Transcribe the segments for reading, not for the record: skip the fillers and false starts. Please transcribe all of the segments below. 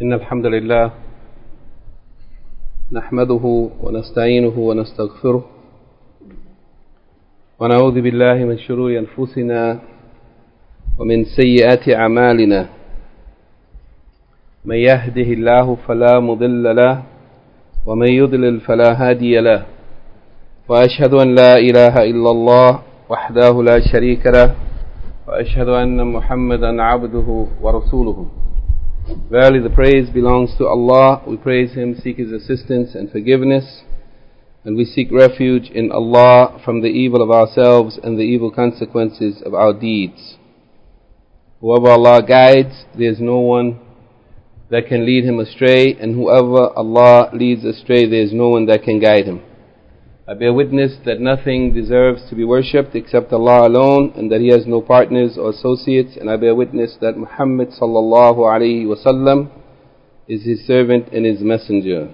إن الحمد لله نحمده ونستعينه ونستغفره ونعوذ بالله من شرور أنفسنا ومن سيئات أعمالنا من يهده الله فلا مضل له ومن يضلل فلا هادي له وأشهد أن لا إله إلا الله وحده لا شريك له وأشهد أن محمدا عبده ورسوله. Verily the praise belongs to Allah. We praise Him, seek His assistance and forgiveness, and we seek refuge in Allah from the evil of ourselves and the evil consequences of our deeds. Whoever Allah guides, there is no one that can lead him astray, and whoever Allah leads astray, there is no one that can guide him. I bear witness that nothing deserves to be worshipped except Allah alone, and that He has no partners or associates, and I bear witness that Muhammad sallallahu alaihi wasallam is His servant and His messenger.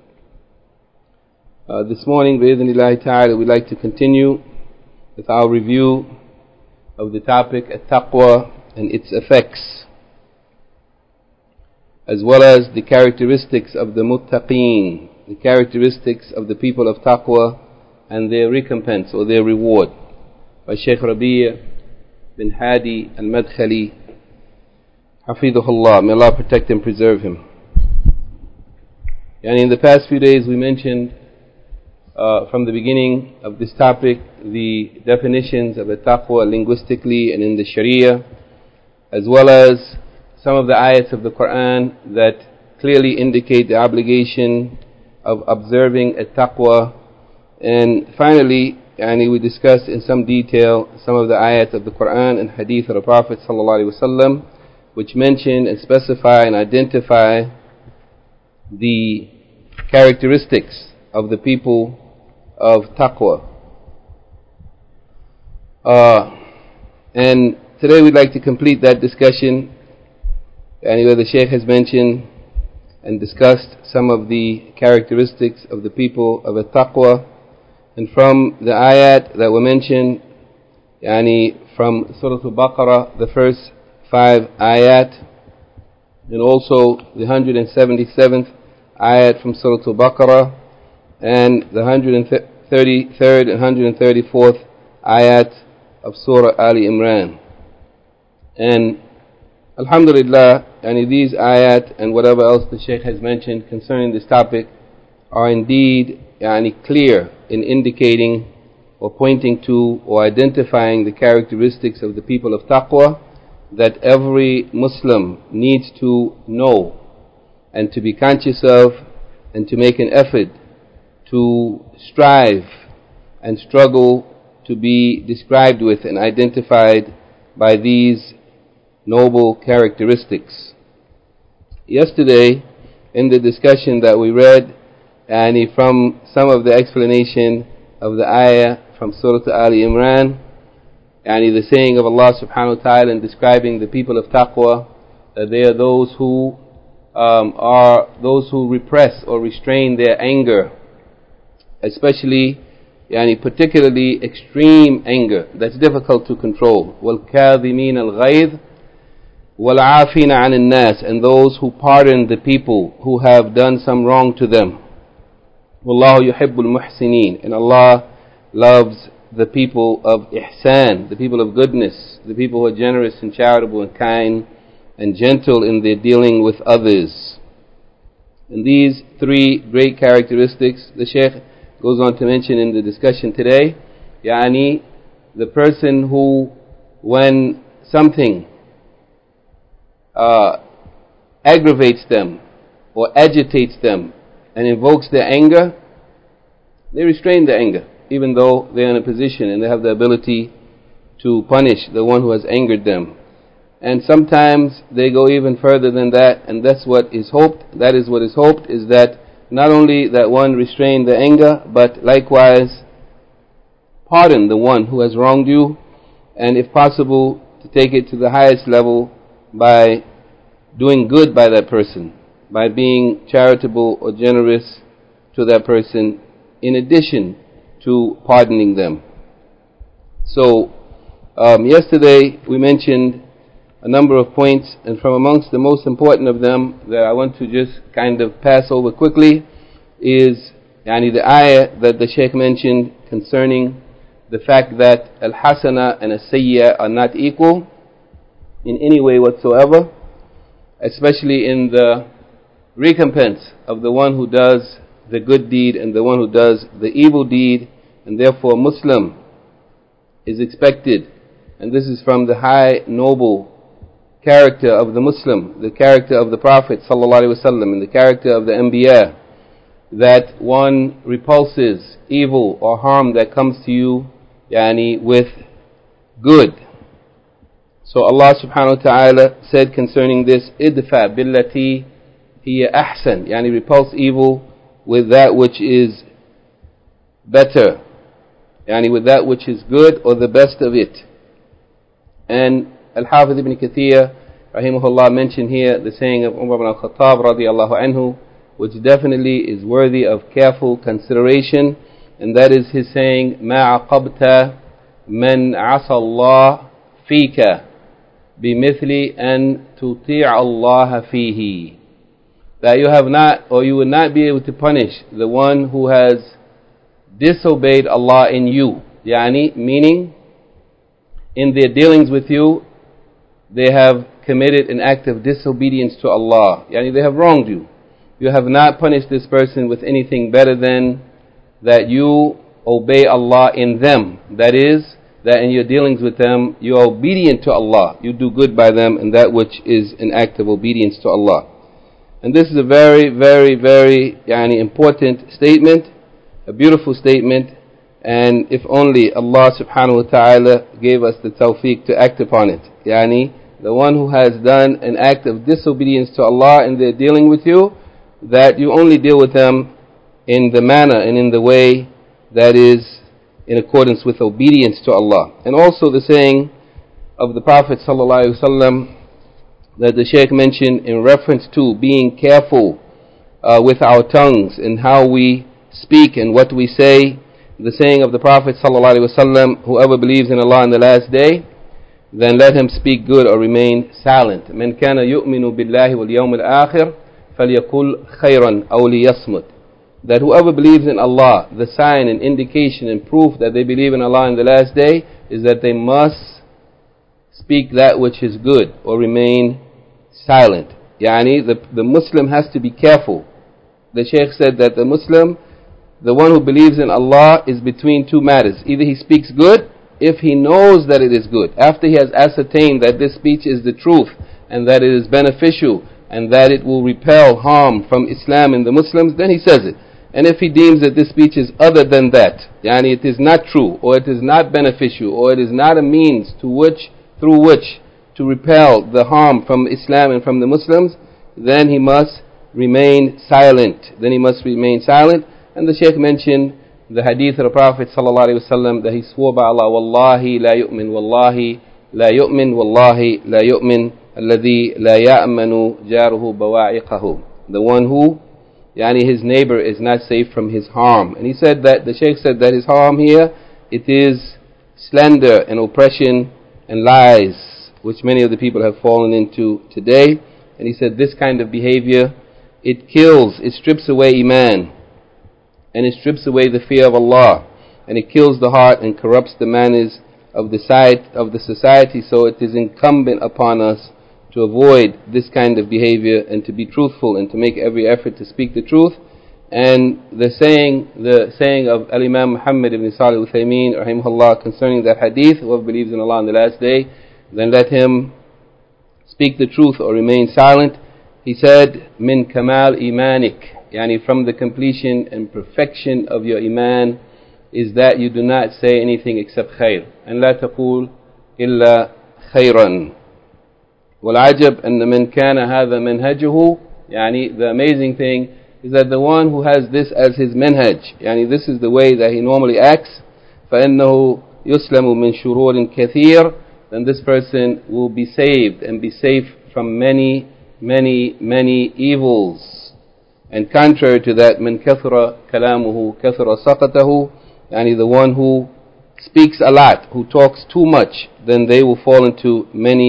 This morning, bi'idhnillahi ta'ala, we'd like to continue with our review of the topic at-taqwa and its effects, as well as the characteristics of the muttaqeen, the characteristics of the people of taqwa and their recompense or their reward, by Shaykh Rabi' bin Hadi al-Madkhali, Hafidhullah. May Allah protect and preserve him. And in the past few days we mentioned from the beginning of this topic the definitions of the taqwa linguistically and in the Sharia, as well as some of the ayats of the Quran that clearly indicate the obligation of observing at-taqwa. And finally, we discussed in some detail some of the ayats of the Quran and hadith of the Prophet ﷺ, which mention and specify and identify the characteristics of the people of taqwa. And today we'd like to complete that discussion, where the Shaykh has mentioned and discussed some of the characteristics of the people of at-taqwa. And from the ayat that were mentioned, from Surah Al-Baqarah, the first 5 ayat, and also the 177th ayat from Surah Al-Baqarah, and the 133rd and 134th ayat of Surah Ali Imran. And Alhamdulillah, these ayat and whatever else the Shaykh has mentioned concerning this topic are indeed clear in indicating or pointing to or identifying the characteristics of the people of taqwa that every Muslim needs to know and to be conscious of, and to make an effort to strive and struggle to be described with and identified by these noble characteristics. Yesterday, in the discussion that we read, from some of the explanation of the ayah from Surah Ali Imran, the saying of Allah subhanahu wa ta'ala in describing the people of taqwa, that they are those who repress or restrain their anger, especially particularly extreme anger that's difficult to control. وَالْكَاظِمِينَ الْغَيْظَ وَالْعَافِينَ عَنِ النَّاسِ, and those who pardon the people who have done some wrong to them. وَاللَّهُ يُحِبُّ الْمُحْسِنِينَ, and Allah loves the people of ihsan, the people of goodness, the people who are generous and charitable and kind and gentle in their dealing with others. And these 3 great characteristics the Shaykh goes on to mention in the discussion today. The person who, when something aggravates them or agitates them and invokes their anger, they restrain their anger, even though they're in a position and they have the ability to punish the one who has angered them. And sometimes they go even further than that, and that's what is hoped. That is what is hoped, is that not only that one restrain the anger, but likewise pardon the one who has wronged you, and if possible to take it to the highest level by doing good by that person, by being charitable or generous to that person, in addition to pardoning them. So yesterday we mentioned a number of points, and from amongst the most important of them that I want to just kind of pass over quickly is the ayah that the Shaykh mentioned concerning the fact that al-hasana and al-sayya are not equal in any way whatsoever, especially in the recompense of the one who does the good deed and the one who does the evil deed, and therefore Muslim is expected, and this is from the high noble character of the Muslim, the character of the Prophet ﷺ, and the character of the Anbiya, that one repulses evil or harm that comes to you with good. So Allah subhanahu wa ta'ala said concerning this, idfa billati hiya ahsan, repulse evil with that which is better, with that which is good or the best of it. And Al-Hafiz ibn Kathir rahimahullah mentioned here the saying of Umar ibn al-Khattab radiyallahu anhu, which definitely is worthy of careful consideration, and that is his saying, مَا عَقَبْتَ مَنْ عَصَى اللَّهِ فِيكَ بِمِثْلِ أَن تُطِيعَ اللَّهَ فِيهِ, that you have not, or you would not be able to punish the one who has disobeyed Allah in you, meaning in their dealings with you they have committed an act of disobedience to Allah, they have wronged you. You have not punished this person with anything better than that you obey Allah in them, that is, that in your dealings with them you are obedient to Allah, you do good by them, and that which is an act of obedience to Allah. And this is a very, very, very important statement, a beautiful statement, and if only Allah subhanahu wa ta'ala gave us the tawfiq to act upon it. The one who has done an act of disobedience to Allah in their dealing with you, that you only deal with them in the manner and in the way that is in accordance with obedience to Allah. And also the saying of the Prophet sallallahu alaihi wasallam that the Shaykh mentioned in reference to being careful with our tongues and how we speak and what we say. The saying of the Prophet sallallahu alaihi wasallam, whoever believes in Allah in the last day, then let him speak good or remain silent. من كان يؤمن بالله واليوم الآخر فليقل خيرا أو ليصمت. That whoever believes in Allah, the sign and indication and proof that they believe in Allah in the last day is that they must speak that which is good or remain silent. The Muslim has to be careful. The Shaykh said that the Muslim, the one who believes in Allah, is between two matters. Either he speaks good if he knows that it is good, after he has ascertained that this speech is the truth and that it is beneficial and that it will repel harm from Islam and the Muslims, then he says it. And if he deems that this speech is other than that, it is not true, or it is not beneficial, or it is not a means through which to repel the harm from Islam and from the Muslims, then he must remain silent. And the Shaykh mentioned the hadith of the Prophet ﷺ that he swore by Allah, Wallahi la yu'min, Wallahi la yu'min, Wallahi la yu'min, alladhi la ya'manu jaruhu bawa'iqahu. The one who, his neighbor is not safe from his harm. And he said that, the Shaykh said that his harm here, it is slander and oppression and lies, which many of the people have fallen into today. And he said this kind of behavior, it kills, it strips away iman, and it strips away the fear of Allah, and it kills the heart and corrupts the manners of the society. So it is incumbent upon us to avoid this kind of behavior and to be truthful and to make every effort to speak the truth. And the saying of Al-Imam Muhammad ibn Salih al-Uthaymeen rahimahullah concerning that hadith, whoever believes in Allah on the last day, then let him speak the truth or remain silent. He said, min kamal imanik, from the completion and perfection of your iman is that you do not say anything except khair. And la taqul illa khairan. والعجب أن من كان هذا منهجه, the amazing thing is that the one who has this as his manhaj, this is the way that he normally acts, فإنه يسلم من شرور كثير, then this person will be saved and be safe from many, many, many evils. And contrary to that, من كثر كلامه كثر سقطه, the one who speaks a lot, who talks too much, then they will fall into many,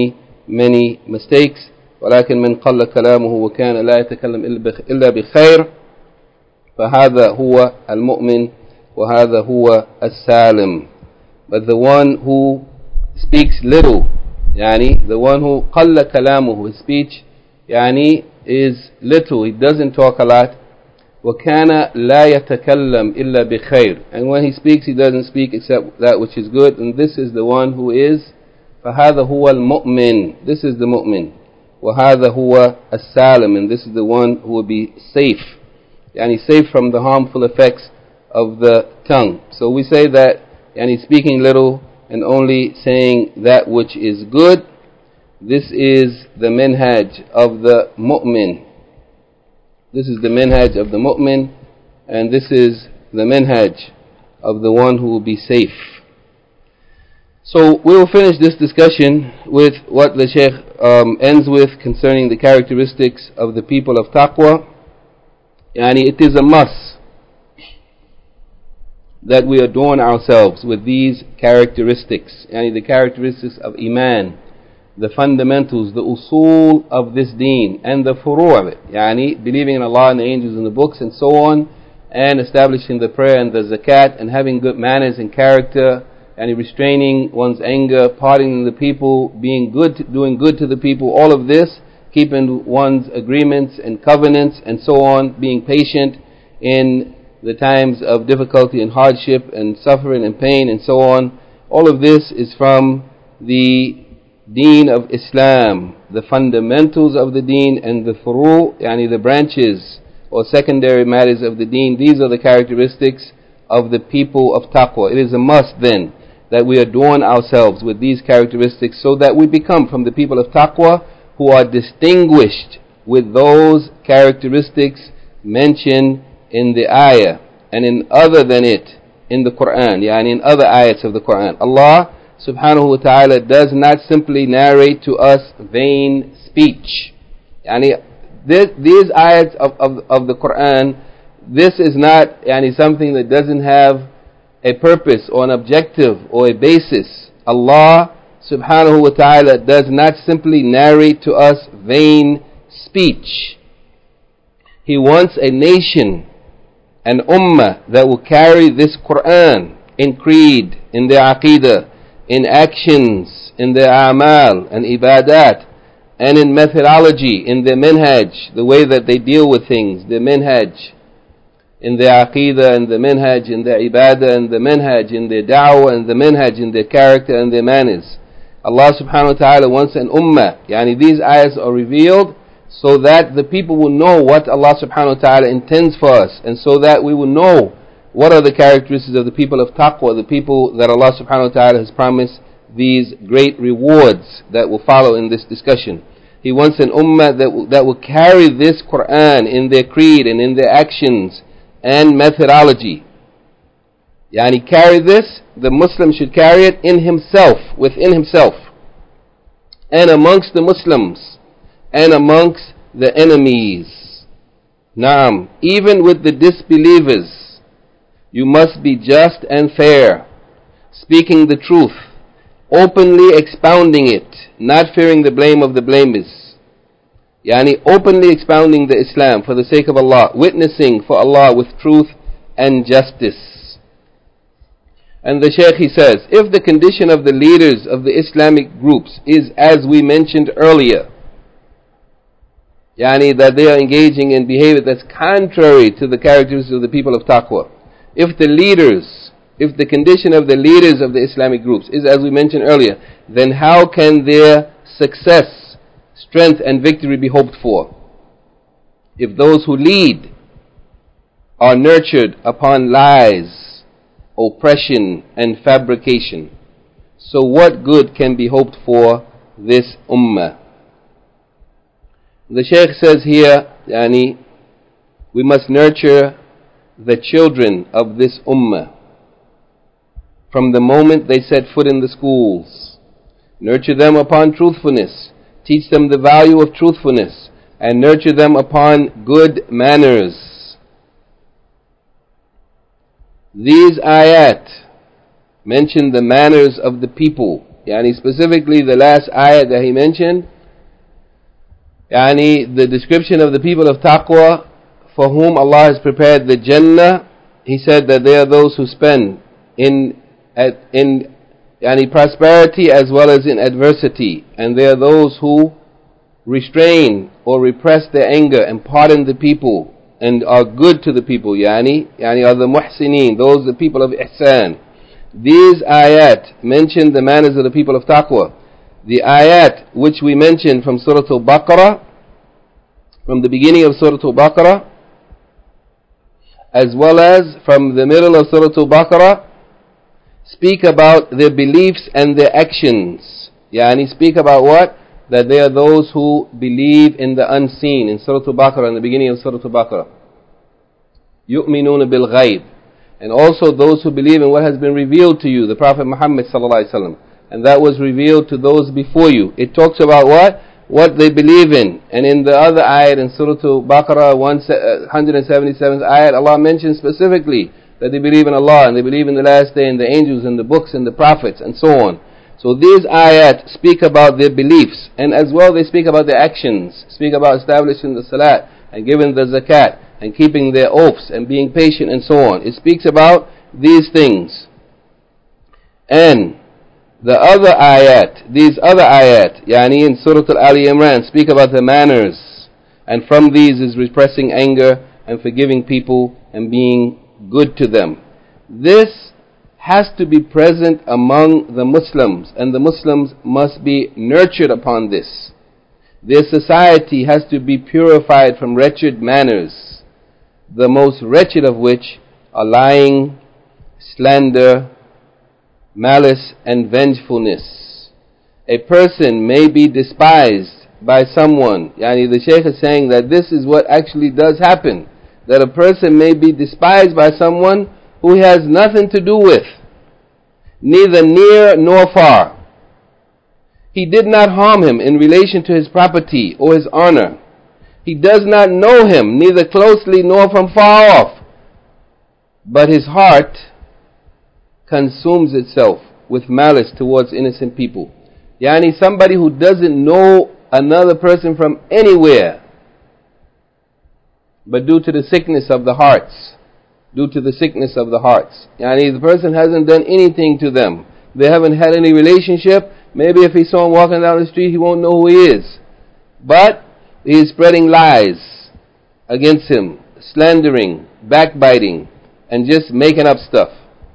many mistakes. ولكن من قل كلامه وكان لا يتكلم إلا بخير فهذا هو المؤمن وهذا هو السالم. But the one who speaks little, يعني the one who قل كلامه, his speech يعني is little, he doesn't talk a lot. وكان لا يتكلم إلا بخير, and when he speaks he doesn't speak except that which is good, and this is the one who is فهذا هو المؤمن, this is the mu'min. وهذا هو السالم, and this is the one who will be safe, يعني safe from the harmful effects of the tongue. So we say that yani speaking little and only saying that which is good, this is the minhaj of the mu'min. This is the minhaj of the mu'min, and this is the minhaj of the one who will be safe. So we will finish this discussion with what the Shaykh ends with concerning the characteristics of the people of taqwa. Yani it is a must that we adorn ourselves with these characteristics, yani the characteristics of iman, the fundamentals, the usul of this deen, and the furu' of it, yani believing in Allah and the angels and the books and so on, and establishing the prayer and the zakat, and having good manners and character, and restraining one's anger, pardoning the people, being good, doing good to the people, all of this, keeping one's agreements and covenants and so on, being patient in the times of difficulty and hardship and suffering and pain and so on. All of this is from the deen of Islam, the fundamentals of the deen, and the furu', yani the branches or secondary matters of the deen. These are the characteristics of the people of taqwa. It is a must then that we adorn ourselves with these characteristics so that we become from the people of taqwa who are distinguished with those characteristics mentioned in the ayah and in other than it in the Quran, yani in other ayats of the Quran. Allah subhanahu wa ta'ala does not simply narrate to us vain speech. Yani these ayats of the Quran, this is not yani something that doesn't have a purpose or an objective or a basis. Allah subhanahu wa ta'ala does not simply narrate to us vain speech. He wants a nation, an ummah that will carry this Quran in creed, in their aqidah, in actions, in their a'mal and ibadat, and in methodology, in their minhaj, the way that they deal with things, their minhaj, in their aqidah and the minhaj, in their ibadah and the minhaj, in their da'wah and the minhaj, in their character and their manners. Allah subhanahu wa ta'ala wants an ummah. Yani these ayahs are revealed so that the people will know what Allah subhanahu wa ta'ala intends for us, and so that we will know what are the characteristics of the people of taqwa, the people that Allah subhanahu wa ta'ala has promised these great rewards that will follow in this discussion. He wants an ummah that will carry this Quran in their creed and in their actions and methodology. Yani carry this, the Muslim should carry it in himself, within himself, and amongst the Muslims, and amongst the enemies. Naam, even with the disbelievers, you must be just and fair, speaking the truth, openly expounding it, not fearing the blame of the blameless. Yani openly expounding the Islam for the sake of Allah, witnessing for Allah with truth and justice. And the Shaykh, he says, if the condition of the leaders of the Islamic groups is as we mentioned earlier, yani that they are engaging in behavior that's contrary to the characteristics of the people of taqwa, if the condition of the leaders of the Islamic groups is as we mentioned earlier, then how can their success, strength and victory be hoped for? If those who lead are nurtured upon lies, oppression and fabrication, so what good can be hoped for this ummah? The Shaykh says here, yani, we must nurture the children of this ummah from the moment they set foot in the schools. Nurture them upon truthfulness, teach them the value of truthfulness, and nurture them upon good manners. These ayat mention the manners of the people, Yani specifically the last ayat that he mentioned, yani the description of the people of taqwa for whom Allah has prepared the Jannah. He said that they are those who spend in yani prosperity as well as in adversity, and they are those who restrain or repress their anger and pardon the people and are good to the people, yani are the muhsineen, those the people of ihsan. These ayat mention the manners of the people of taqwa. The ayat which we mentioned from Surah Al-Baqarah, from the beginning of Surah Al-Baqarah, as well as from the middle of Surah Al-Baqarah, speak about their beliefs and their actions. Yani speak about what? That they are those who believe in the unseen. In Surah Al-Baqarah, in the beginning of Surah Al-Baqarah, يُؤْمِنُونَ بِالْغَيْبِ, and also those who believe in what has been revealed to you, the Prophet Muhammad sallallahu alaihi wasallam, and that was revealed to those before you. It talks about what? What they believe in. And in the other ayat, in Surah Al-Baqarah 177th ayat, Allah mentions specifically that they believe in Allah and they believe in the last day and the angels and the books and the prophets and so on. So these ayat speak about their beliefs, and as well they speak about their actions, speak about establishing the salat and giving the zakat and keeping their oaths and being patient and so on. It speaks about these things. And the other ayat, these other ayat, yani in Surah Al-Ali Imran, speak about the manners, and from these is repressing anger and forgiving people and being good to them. This has to be present among the Muslims, and the Muslims must be nurtured upon this. Their society has to be purified from wretched manners, the most wretched of which are lying, slander, malice and vengefulness. A person may be despised by someone. Yani the Shaykh is saying that this is what actually does happen, that a person may be despised by someone who he has nothing to do with, neither near nor far. He did not harm him in relation to his property or his honor. He does not know him, neither closely nor from far off. But his heart consumes itself with malice towards innocent people. Yani somebody who doesn't know another person from anywhere, but due to the sickness of the hearts, yani the person hasn't done anything to them, they haven't had any relationship. Maybe if he saw him walking down the street, he won't know who he is, but he is spreading lies against him, slandering, backbiting, and just making up stuff.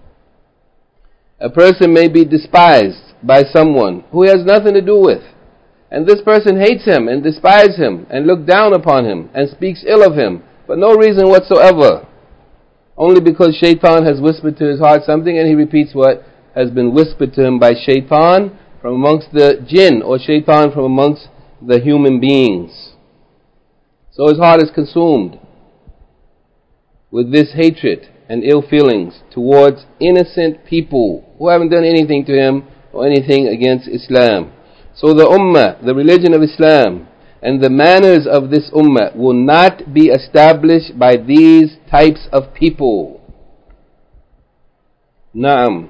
A person may be despised by someone who he has nothing to do with, and this person hates him and despises him and looks down upon him and speaks ill of him for no reason whatsoever, only because shaitan has whispered to his heart something, and he repeats what has been whispered to him by shaitan from amongst the jinn, or shaitan from amongst the human beings. So his heart is consumed with this hatred and ill feelings towards innocent people who haven't done anything to him or anything against Islam. So the ummah, the religion of Islam, and the manners of this ummah will not be established by these types of people. Naam.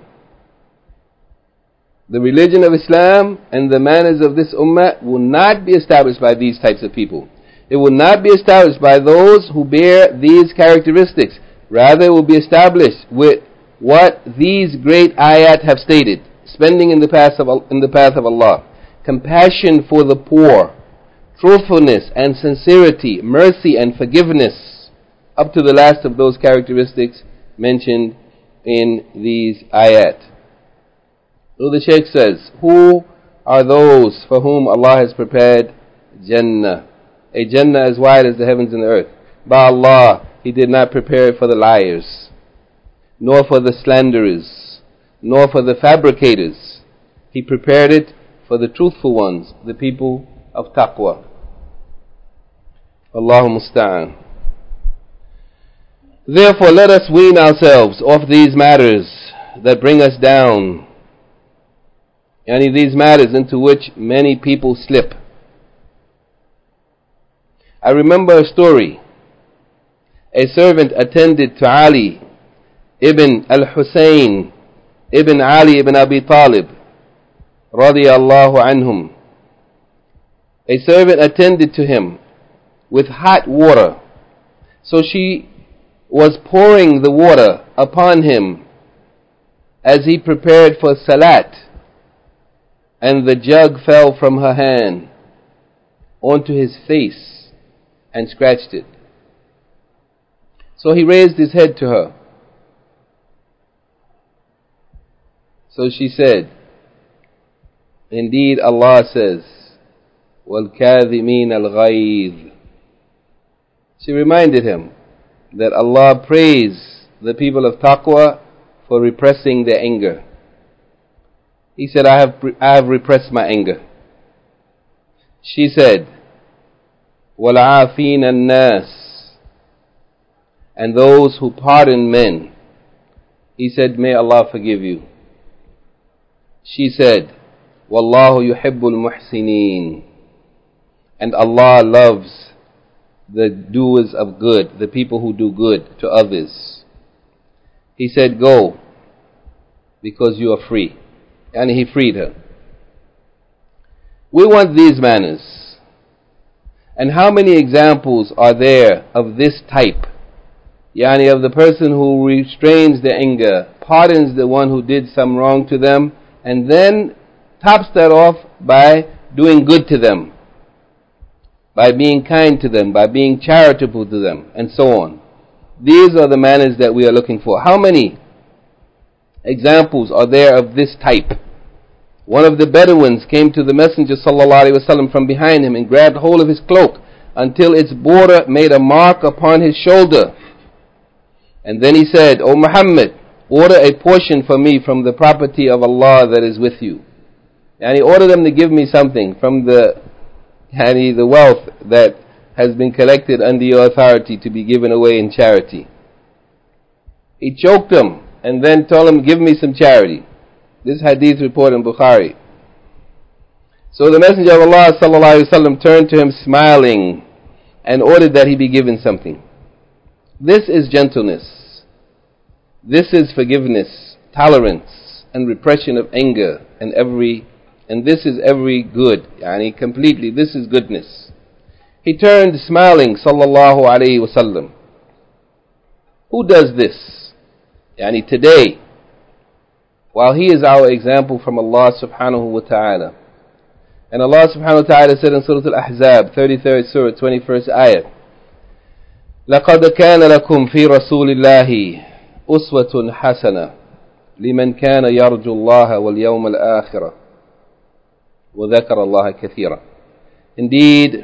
The religion of Islam and the manners of this ummah will not be established by these types of people. It will not be established by those who bear these characteristics. Rather, it will be established with what these great ayat have stated: spending in the path of Allah, compassion for the poor, truthfulness and sincerity, mercy and forgiveness, up to the last of those characteristics mentioned in these ayat. So the Shaykh says, who are those for whom Allah has prepared Jannah? A Jannah as wide as the heavens and the earth. By Allah, He did not prepare it for the liars, nor for the slanderers, nor for the fabricators. He prepared it for the truthful ones, the people of taqwa. Allahu musta'an. Therefore, let us wean ourselves off these matters that bring us down, and these matters into which many people slip. I remember a story. A servant attended to Ali ibn al-Husayn ibn Ali ibn Abi Talib radiyallahu anhum, a servant attended to him with hot water. So she was pouring the water upon him as he prepared for salat, and the jug fell from her hand onto his face and scratched it. So he raised his head to her. So she said, indeed Allah says, وَالْكَاذِمِينَ الْغَيْظِ. She reminded him that Allah praised the people of taqwa for repressing their anger. He said, I have repressed my anger. She said, وَالْعَافِينَ النَّاسِ, and those who pardon men. He said, may Allah forgive you. She said, وَاللَّهُ يُحِبُّ الْمُحْسِنِينَ, and Allah loves the doers of good, the people who do good to others. He said, go, because you are free. And he freed her. We want these manners. And how many examples are there of this type? Yani of the person who restrains their anger, pardons the one who did some wrong to them, and then tops that off by doing good to them, by being kind to them, by being charitable to them, and so on. These are the manners that we are looking for. How many examples are there of this type? One of the Bedouins came to the Messenger ﷺ from behind him and grabbed hold of his cloak until its border made a mark upon his shoulder. And then he said, O Muhammad, order a portion for me from the property of Allah that is with you. And he ordered them to give me something from the wealth that has been collected under your authority to be given away in charity. He choked them and then told him, give me some charity. This hadith reported in Bukhari. So the Messenger of Allah ﷺ turned to him smiling and ordered that he be given something. This is gentleness. This is forgiveness, tolerance, and repression of anger, and this is every good, completely, this is goodness. He turned smiling, sallallahu alayhi wasallam. Who does this? Today, while he is our example from Allah subhanahu wa ta'ala. And Allah subhanahu wa ta'ala said in Surah Al-Ahzab, 33rd Surah, 21st ayah, لَقَدْ كَانَ لَكُمْ فِي رَسُولِ اللَّهِ أُسْوَةٌ حَسَنَةٌ لِمَنْ كَانَ يَرْجُو اللَّهَ وَالْيَوْمَ الْآخِرَةَ وَذَكَرَ اللَّهَ كَثِيرًا. Indeed,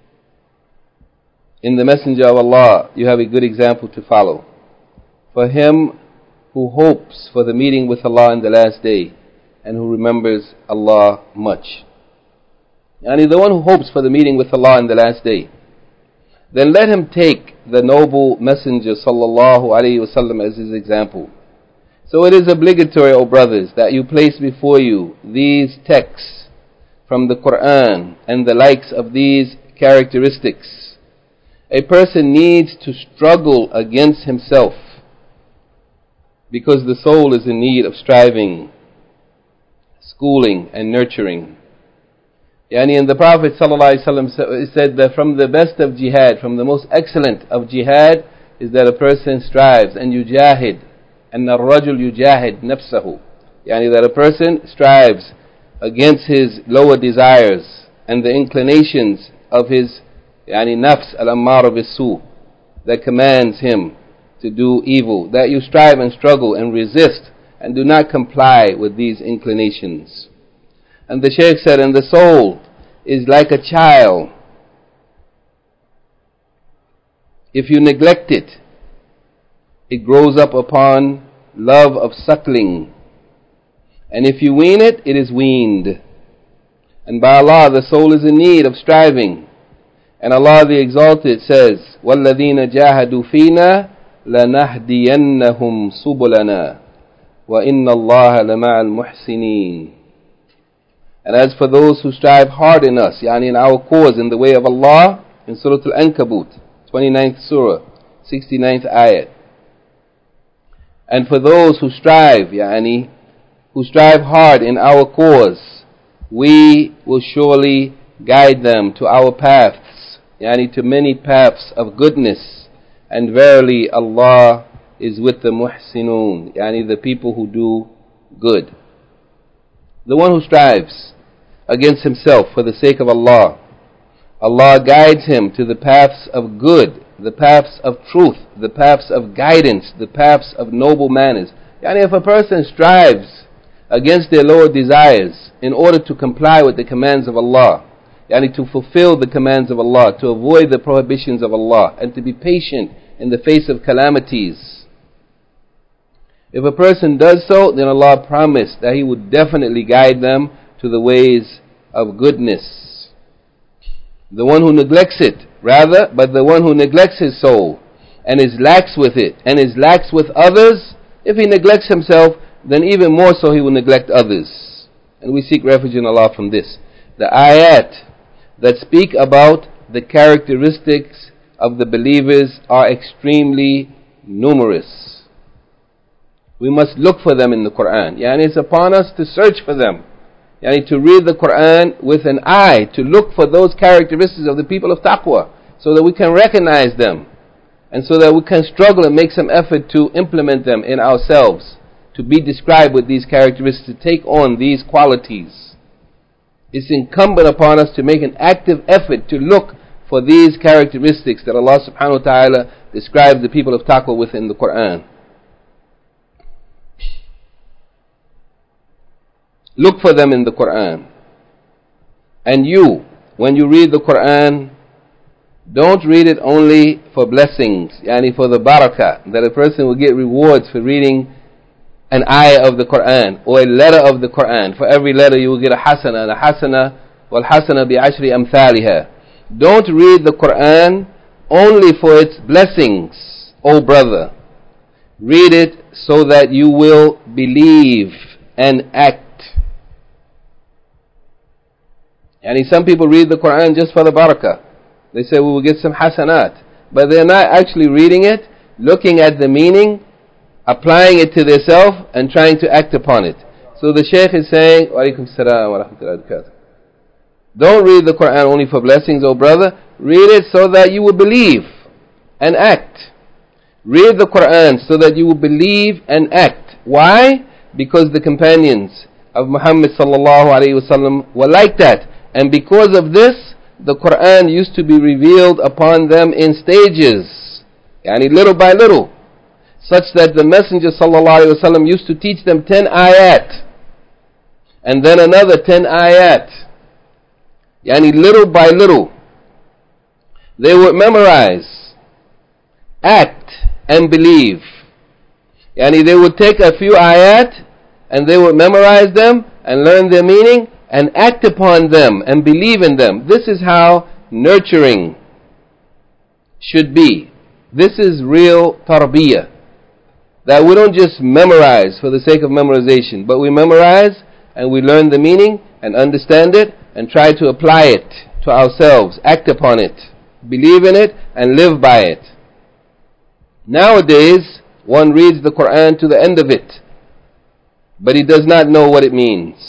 in the Messenger of Allah, you have a good example to follow. For him who hopes for the meeting with Allah in the last day, and who remembers Allah much. The one who hopes for the meeting with Allah in the last day, then let him take the noble Messenger sallallahu alaihi wasallam as his example. So it is obligatory, O brothers, that you place before you these texts from the Quran and the likes of these characteristics. A person needs to struggle against himself, because the soul is in need of striving, schooling, and nurturing. And the Prophet ﷺ said that from the best of jihad, from the most excellent of jihad, is that a person strives and yujahid, and الرجل يجاهد نفسه. That a person strives against his lower desires and the inclinations of his nafs al-ammara bis-su, that commands him to do evil, that you strive and struggle and resist and do not comply with these inclinations. And the Shaykh said, and the soul is like a child. If you neglect it, it grows up upon love of suckling. And if you wean it, it is weaned. And by Allah, the soul is in need of striving. And Allah the Exalted says, وَالَّذِينَ جَاهَدُوا فِينَا لَنَهْدِيَنَّهُمْ سُبُلَنَا وَإِنَّ اللَّهَ لَمَعَ الْمُحْسِنِينَ. And as for those who strive hard in us, in our cause, in the way of Allah, in Surah Al-Ankabut, 29th Surah, 69th ayat. And for those who strive, who strive hard in our cause, we will surely guide them to our paths, yani to many paths of goodness. And verily Allah is with the muhsinun, yani the people who do good. The one who strives against himself for the sake of Allah, Allah guides him to the paths of good, the paths of truth, the paths of guidance, the paths of noble manners. Yani if a person strives against their lower desires in order to comply with the commands of Allah, yani to fulfill the commands of Allah, to avoid the prohibitions of Allah, and to be patient in the face of calamities, if a person does so, then Allah promised that He would definitely guide them to the ways of goodness. The one who neglects it, rather, but the one who neglects his soul and is lax with it and is lax with others, if he neglects himself, then even more so he will neglect others. And we seek refuge in Allah from this. The ayat that speak about the characteristics of the believers are extremely numerous. We must look for them in the Quran. Yani it's upon us to search for them. Yani to read the Quran with an eye, to look for those characteristics of the people of taqwa, so that we can recognize them, and so that we can struggle and make some effort to implement them in ourselves, to be described with these characteristics, to take on these qualities. It's incumbent upon us to make an active effort to look for these characteristics that Allah subhanahu wa ta'ala describes the people of taqwa with in the Quran. Look for them in the Quran. And you, when you read the Quran, don't read it only for blessings, yani for the barakah, that a person will get rewards for reading an ayah of the Quran or a letter of the Quran. For every letter you will get a hasana, and a hasana wal hasana bi ashri amthaliha. Don't read the Quran only for its blessings, O brother. Read it so that you will believe and act. Yani some people read the Quran just for the barakah. They say we will get some hasanat, but they're not actually reading it, looking at the meaning, applying it to themselves, and trying to act upon it. So the Shaykh is saying, wa alaikum salam wa rahmatullahi wa barakatuh. Don't read the Quran only for blessings, O brother. Read it so that you will believe and act. Read the Quran so that you will believe and act. Why? Because the companions of Muhammad sallallahu alayhi wa sallam were like that. And because of this, the Quran used to be revealed upon them in stages, yani little by little, such that the Messenger sallallahu alaihi wasallam used to teach them 10 ayat, and then another 10 ayat, yani little by little. They would memorize, act, and believe. Yani they would take a few ayat, and they would memorize them, and learn their meaning, and act upon them and believe in them. This is how nurturing should be. This is real tarbiyah. That we don't just memorize for the sake of memorization, but we memorize and we learn the meaning and understand it and try to apply it to ourselves, act upon it, believe in it and live by it. Nowadays, one reads the Quran to the end of it, but he does not know what it means.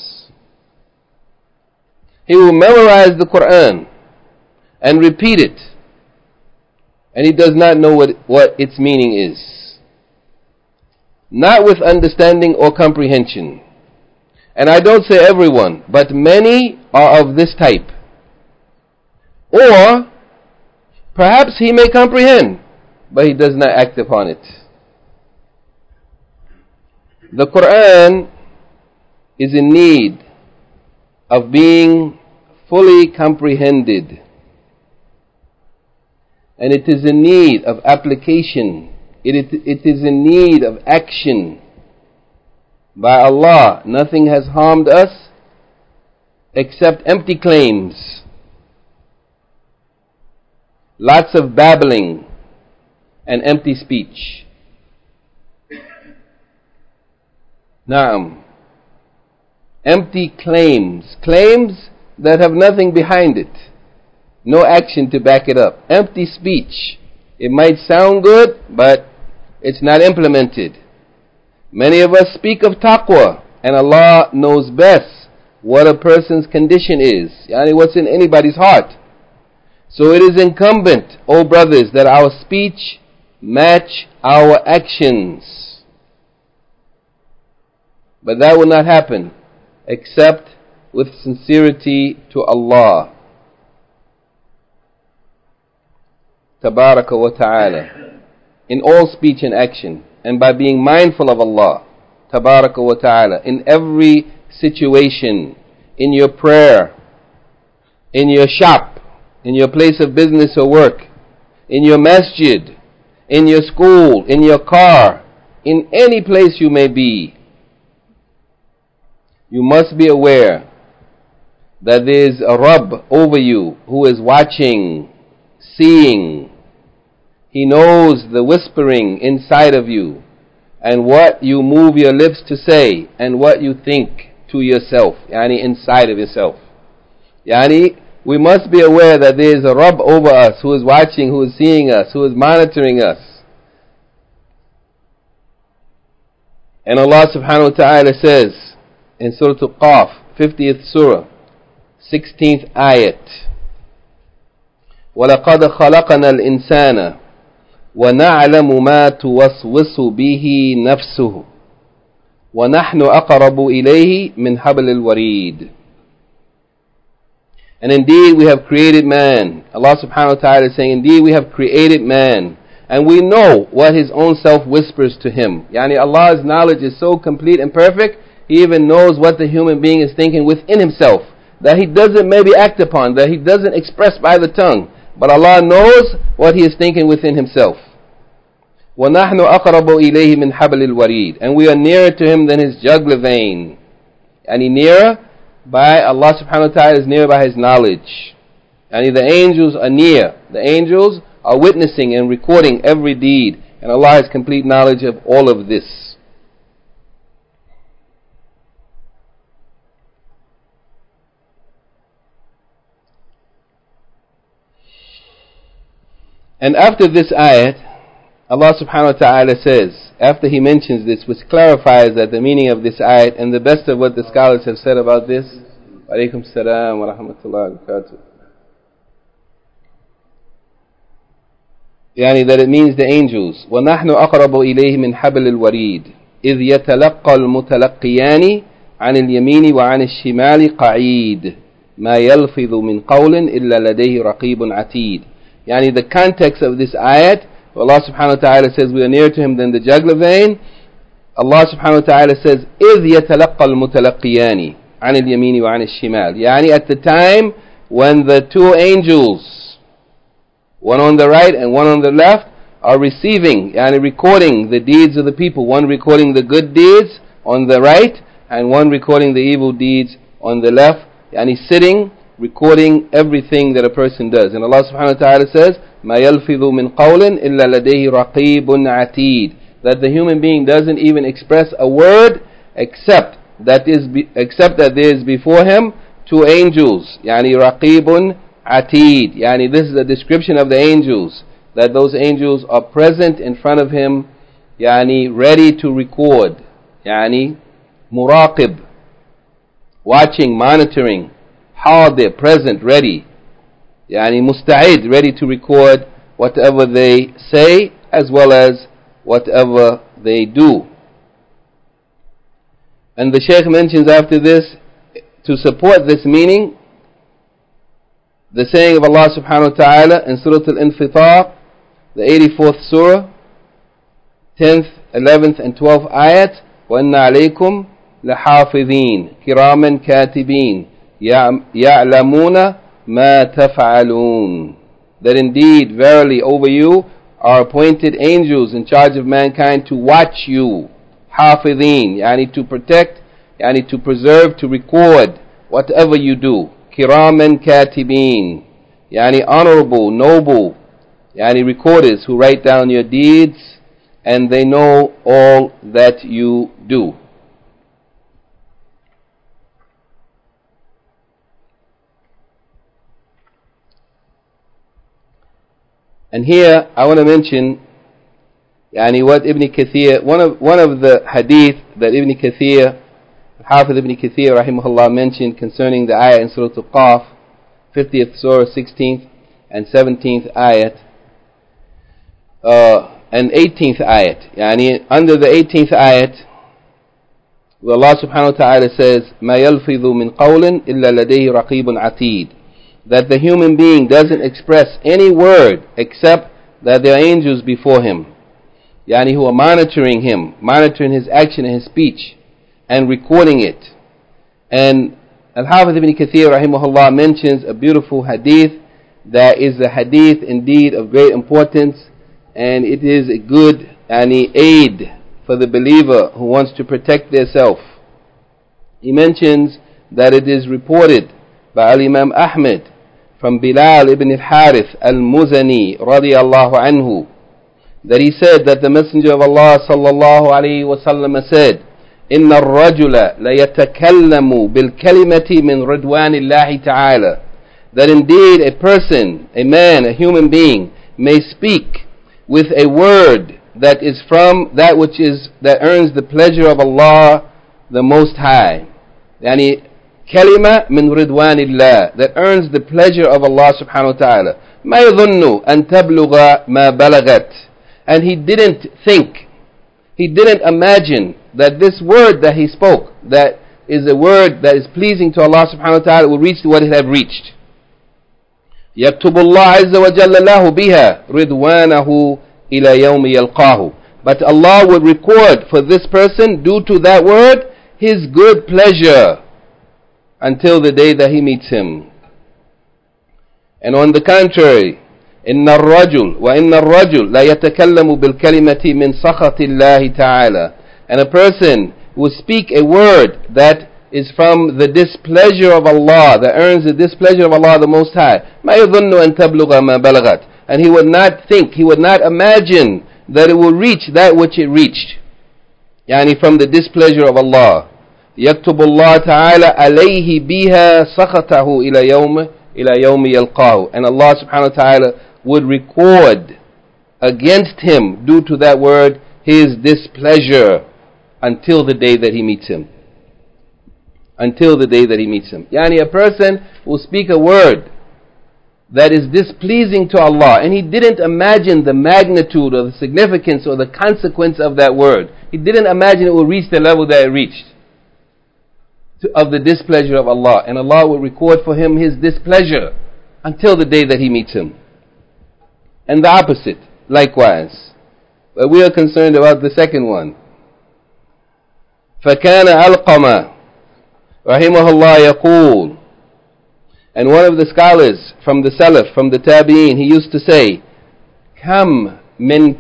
He will memorize the Quran and repeat it, and he does not know what its meaning is. Not with understanding or comprehension. And I don't say everyone, but many are of this type. Or perhaps he may comprehend, but he does not act upon it. The Quran is in need of being fully comprehended, and it is in need of application. It is in need of action. By Allah, nothing has harmed us except empty claims, lots of babbling and empty speech. Naam. Empty claims that have nothing behind it, no action to back it up. Empty speech. It might sound good, but it's not implemented. Many of us speak of taqwa, and Allah knows best what a person's condition is, yani what's in anybody's heart. So it is incumbent, O brothers, that our speech match our actions. But that will not happen except with sincerity to Allah Tabaraka wa Ta'ala, in all speech and action, and by being mindful of Allah Tabaraka wa Ta'ala in every situation, in your prayer, in your shop, in your place of business or work, in your masjid, in your school, in your car, in any place you may be. You must be aware that there is a Rabb over you who is watching, seeing. He knows the whispering inside of you and what you move your lips to say and what you think to yourself, yani inside of yourself. Yani we must be aware that there is a Rabb over us who is watching, who is seeing us, who is monitoring us. And Allah subhanahu wa ta'ala says in Surah Al-Qaf, 50th Surah, 16th ayat, وَلَقَدْ خَلَقَنَا الْإِنسَانَ وَنَعْلَمُ مَا تُوَسْوِسُ بِهِ نَفْسُهُ وَنَحْنُ أَقْرَبُ إِلَيْهِ مِنْ حَبْلِ الْوَرِيدِ. And indeed we have created man. Allah subhanahu wa ta'ala is saying, indeed we have created man, and we know what his own self whispers to him. Yani Allah's knowledge is so complete and perfect, He even knows what the human being is thinking within himself, that he doesn't maybe act upon, that he doesn't express by the tongue, but Allah knows what he is thinking within himself. وَنَحْنُ أَقْرَبُ إِلَيْهِ مِنْ حَبْلِ الْوَرِيدِ. And we are nearer to him than his jugular vein. And he nearer by Allah subhanahu wa ta'ala is near by his knowledge. And the angels are near. The angels are witnessing and recording every deed. And Allah has complete knowledge of all of this. And after this ayat, Allah subhanahu wa ta'ala says, after he mentions this, which clarifies that the meaning of this ayat, and the best of what the scholars have said about this, alaykum salam wa rahmatullahi wa barakatuh, يعني that it means the angels. وَنَحْنُ أَقْرَبُ إِلَيْهِ مِنْ حَبْلِ الْوَرِيدِ إِذْ يَتَلَقَّى الْمُتَلَقِّيَانِ عَنِ الْيَمِينِ وَعَنِ الشِّمَالِ قَعِيدٌ مَا يَلْفِظُ مِنْ قَوْلٍ إِلَّا لَدَيْهِ رَقِيبٌ عَتِيدٌ. يعني the context of this ayat, Allah subhanahu wa ta'ala says we are nearer to him than the jugular vein. Allah subhanahu wa ta'ala says إِذْ يَتَلَقَّى الْمُتَلَقِّيَانِ عَنِ الْيَمِينِ وَعَنِ الشِّمَالِ. يعني at the time when the two angels, one on the right and one on the left, are receiving, yani recording the deeds of the people. One recording the good deeds on the right, and one recording the evil deeds on the left. Yani sitting, recording everything that a person does. And Allah subhanahu wa ta'ala says, مَا يَلْفِظُ مِنْ قَوْلٍ إِلَّا لَدَيْهِ رَقِيبٌ عَتِيدٌ. That the human being doesn't even express a word except that there is before him two angels. Yani raqibun atid. Yani this is a description of the angels, that those angels are present in front of him, yani ready to record. Yani muraqib, watching, monitoring. Hadir, present, ready. Yani musta'id, ready to record whatever they say as well as whatever they do. And the Shaykh mentions after this, to support this meaning, the saying of Allah subhanahu wa ta'ala in Surah Al-Infitar, the 84th Surah, 10th, 11th and 12th ayat, وَإِنَّ عَلَيْكُمْ لَحَافِظِينَ كِرَامًا كَاتِبِينَ يَعْلَمُونَ مَا تَفْعَلُونَ. That indeed, verily, over you are appointed angels in charge of mankind to watch you. حافظين, yani to protect, yani to preserve, to record whatever you do. Kiraman katibin, yani honorable, noble, yani recorders who write down your deeds, and they know all that you do. And here I want to mention yani what Ibn Kathir, one of the hadith that Ibn Kathir Hafiz ibn Kathir rahimahullah mentioned concerning the ayah in Surah Al-Qaf, 50th Surah, 16th and 17th ayat, and 18th ayat. Yani under the 18th ayat, where Allah subhanahu wa ta'ala says, مَا يَلْفِظُ مِنْ قَوْلٍ إِلَّا لَدَيْهِ رَقِيبٌ عَتِيدٌ, that the human being doesn't express any word except that there are angels before him, yani who are monitoring him, monitoring his action and his speech, and recording it. And Al-Hafiz ibn Kathir rahimahullah mentions a beautiful hadith that is a hadith indeed of great importance, and it is a good aid for the believer who wants to protect theirself. He mentions that it is reported by Al-Imam Ahmed from Bilal ibn al-Harith al-Muzani radiyallahu anhu, that he said that the Messenger of Allah sallallahu alayhi wa sallam said, إِنَّ الرَّجُلَ لَيَتَكَلَّمُ بِالْكَلِمَةِ مِنْ رِضْوَانِ اللَّهِ تَعَالَى, that indeed a person, a man, a human being may speak with a word that is from that which is, that earns the pleasure of Allah the Most High. Yani kalima min ridwanillah, that earns the pleasure of Allah subhanahu wa ta'ala. Ma yadhunnu an tablugha ma balagat, and he didn't think, he didn't imagine that this word that he spoke, that is a word that is pleasing to Allah subhanahu wa ta'ala, will reach to what it have reached. يكتب الله عز وجل له بها رضوانه إلى يوم يلقاه, but Allah would record for this person, due to that word, His good pleasure until the day that he meets Him. And on the contrary, إن الرجل وإن الرجل لا يتكلم بالكلمة من سخط الله تعالى, and a person will speak a word that is from the displeasure of Allah, that earns the displeasure of Allah the Most High. ما يظن أن تبلغ ما بلغت, and he would not think, he would not imagine that it will reach that which it reached, yani from the displeasure of Allah. يكتب الله تعالى عليه بها سخطه إلى يوم يلقاه, and Allah subhanahu wa ta'ala would record against him, due to that word, his displeasure until the day that he meets him. Until the day that he meets him. Yani a person will speak a word that is displeasing to Allah, and he didn't imagine the magnitude or the significance or the consequence of that word. He didn't imagine it will reach the level that it reached, of the displeasure of Allah, and Allah will record for him his displeasure until the day that he meets him. And the opposite, likewise. But we are concerned about the second one. فَكَانَ أَلْقَمَ رحمه الله يقول, and one of the scholars from the Salaf, from the Tabi'een, he used to say, كم من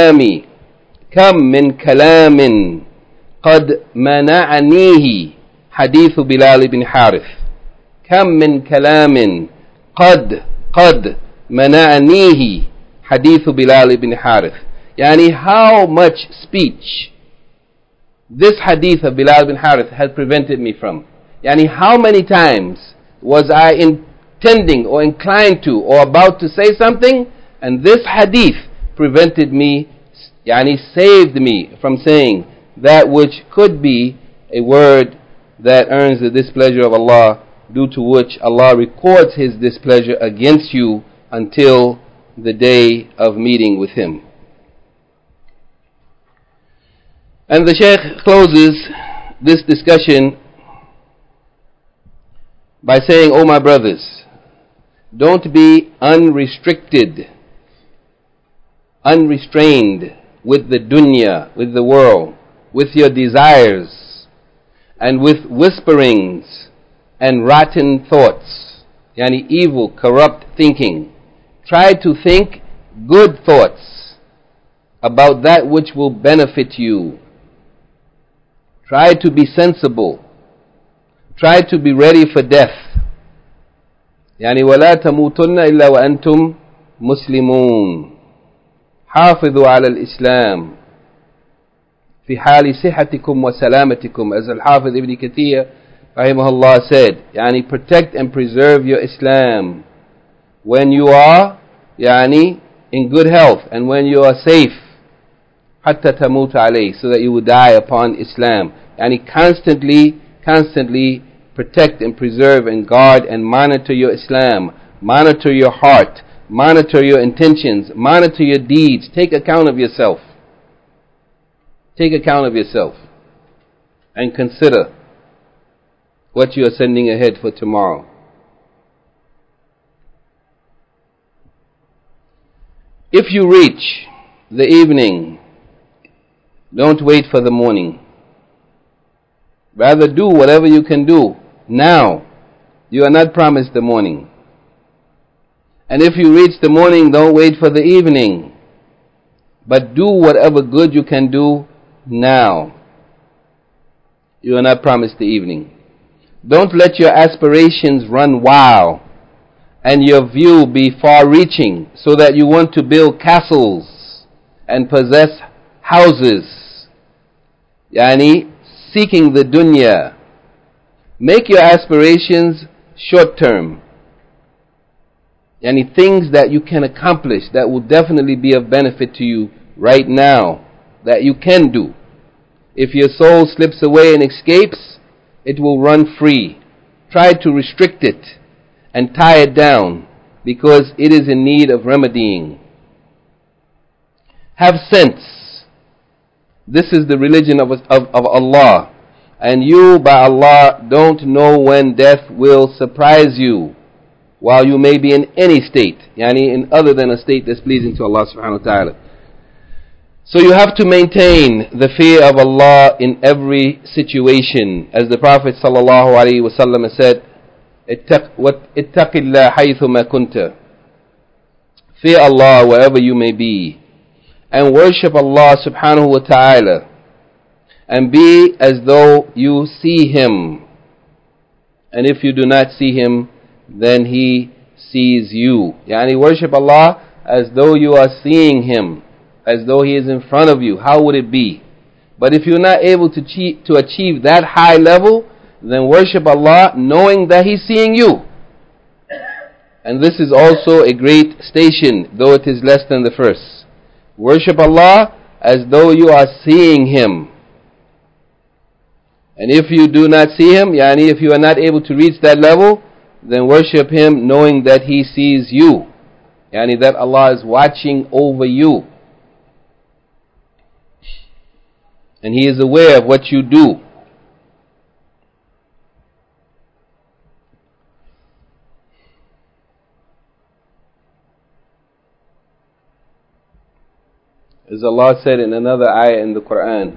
كلام قد منعنيه حديث بلال بن حارث. كم من كلام قد منعنيه حديث بلال بن حارث. Yani how much speech this hadith of Bilal bin Harith had prevented me from. Yani how many times was I intending or inclined to or about to say something, and this hadith prevented me, yani saved me from saying that which could be a word that earns the displeasure of Allah, due to which Allah records His displeasure against you until the day of meeting with Him. And the Shaykh closes this discussion by saying, "O my brothers, don't be unrestrained with the dunya, with the world, with your desires, and with whisperings and rotten thoughts, yani evil, corrupt thinking. Try to think good thoughts about that which will benefit you. Try to be sensible. Try to be ready for death. يعني ولا تموتن إلا وأنتم مسلمون. حافظوا على الإسلام في حال صحتكم وسلامتكم." As Al-Hafiz ibn Kathir rahimahullah said, يعني protect and preserve your Islam when you are يعني in good health, and when you are safe, حتى تموت عليه, so that you will die upon Islam. And constantly protect and preserve and guard and monitor your Islam, monitor your heart, monitor your intentions, monitor your deeds. Take account of yourself. Take account of yourself and consider what you are sending ahead for tomorrow. If you reach the evening, don't wait for the morning. Rather do whatever you can do now. You are not promised the morning. And if you reach the morning, don't wait for the evening. But do whatever good you can do now. You are not promised the evening. Don't let your aspirations run wild and your view be far-reaching so that you want to build castles and possess houses. Seeking the dunya. Make your aspirations short-term. Things that you can accomplish that will definitely be of benefit to you right now, that you can do. If your soul slips away and escapes, it will run free. Try to restrict it and tie it down because it is in need of remedying. Have sense. This is the religion of Allah. And you, by Allah, don't know when death will surprise you while you may be in any state, in other than a state that's pleasing to Allah subhanahu wa ta'ala. So you have to maintain the fear of Allah in every situation. As the Prophet sallallahu alaihi wasallam said, اتق الله حيثما كنت. Fear Allah wherever you may be. And worship Allah subhanahu wa ta'ala. And be as though you see Him. And if you do not see Him, then He sees you. Worship Allah as though you are seeing Him, as though He is in front of you. How would it be? But if you're not able to achieve that high level, then worship Allah knowing that He's seeing you. And this is also a great station, though it is less than the first. Worship Allah as though you are seeing Him. And if you do not see Him, if you are not able to reach that level, then worship Him knowing that He sees you. That Allah is watching over you. And He is aware of what you do. As Allah said in another ayah in the Quran,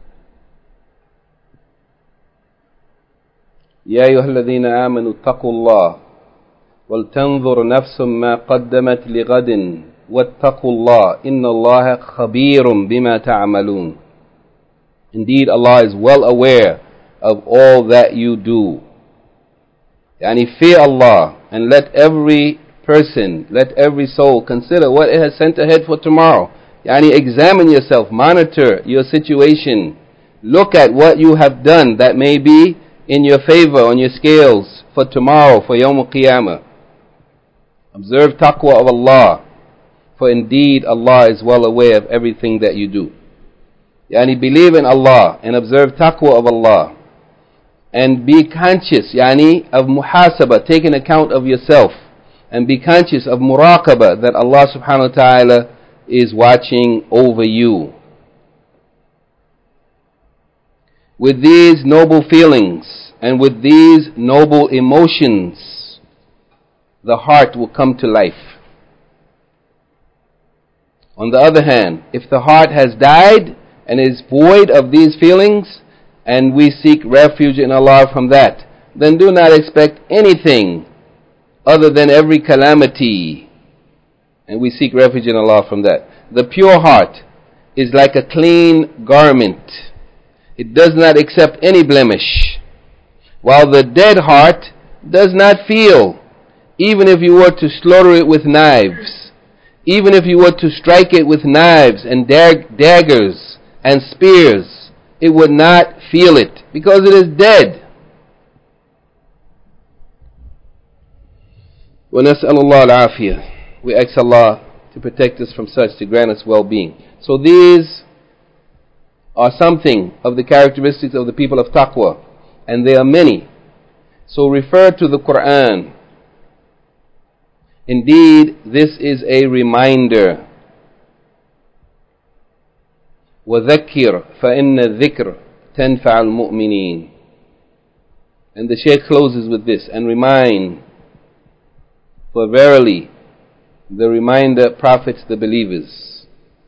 يا أيها الذين آمنوا اتقوا الله ولتنظر نفس ما قدمت لغد واتقوا الله إن الله خبير بما تعملون. Indeed, Allah is well aware of all that you do. Fear Allah and let every person, let every soul consider what it has sent ahead for tomorrow. Examine yourself, monitor your situation, look at what you have done that may be in your favor on your scales for tomorrow, for Yawm al-Qiyamah. Observe taqwa of Allah, for indeed Allah is well aware of everything that you do. Believe in Allah and observe taqwa of Allah. And be conscious, of muhasabah, taking account of yourself. And be conscious of muraqabah, that Allah subhanahu wa ta'ala is watching over you. With these noble feelings and with these noble emotions, the heart will come to life. On the other hand, if the heart has died and is void of these feelings, and we seek refuge in Allah from that, then do not expect anything other than every calamity. And we seek refuge in Allah from that. The pure heart is like a clean garment. It does not accept any blemish. While the dead heart does not feel, even if you were to slaughter it with knives, even if you were to strike it with knives and daggers and spears, it would not feel it because it is dead. وَنَسْأَلُ اللَّهَ الْعَافِيَةِ. We ask Allah to protect us from such, to grant us well-being. So these are something of the characteristics of the people of taqwa, and there are many. So refer to the Quran. Indeed, this is a reminder. وَذَكِّرْ فَإِنَّ الذِّكْرَ تَنْفَعُ الْمُؤْمِنِينَ. And the Shaykh closes with this, and remind, for verily the reminder profits the believers.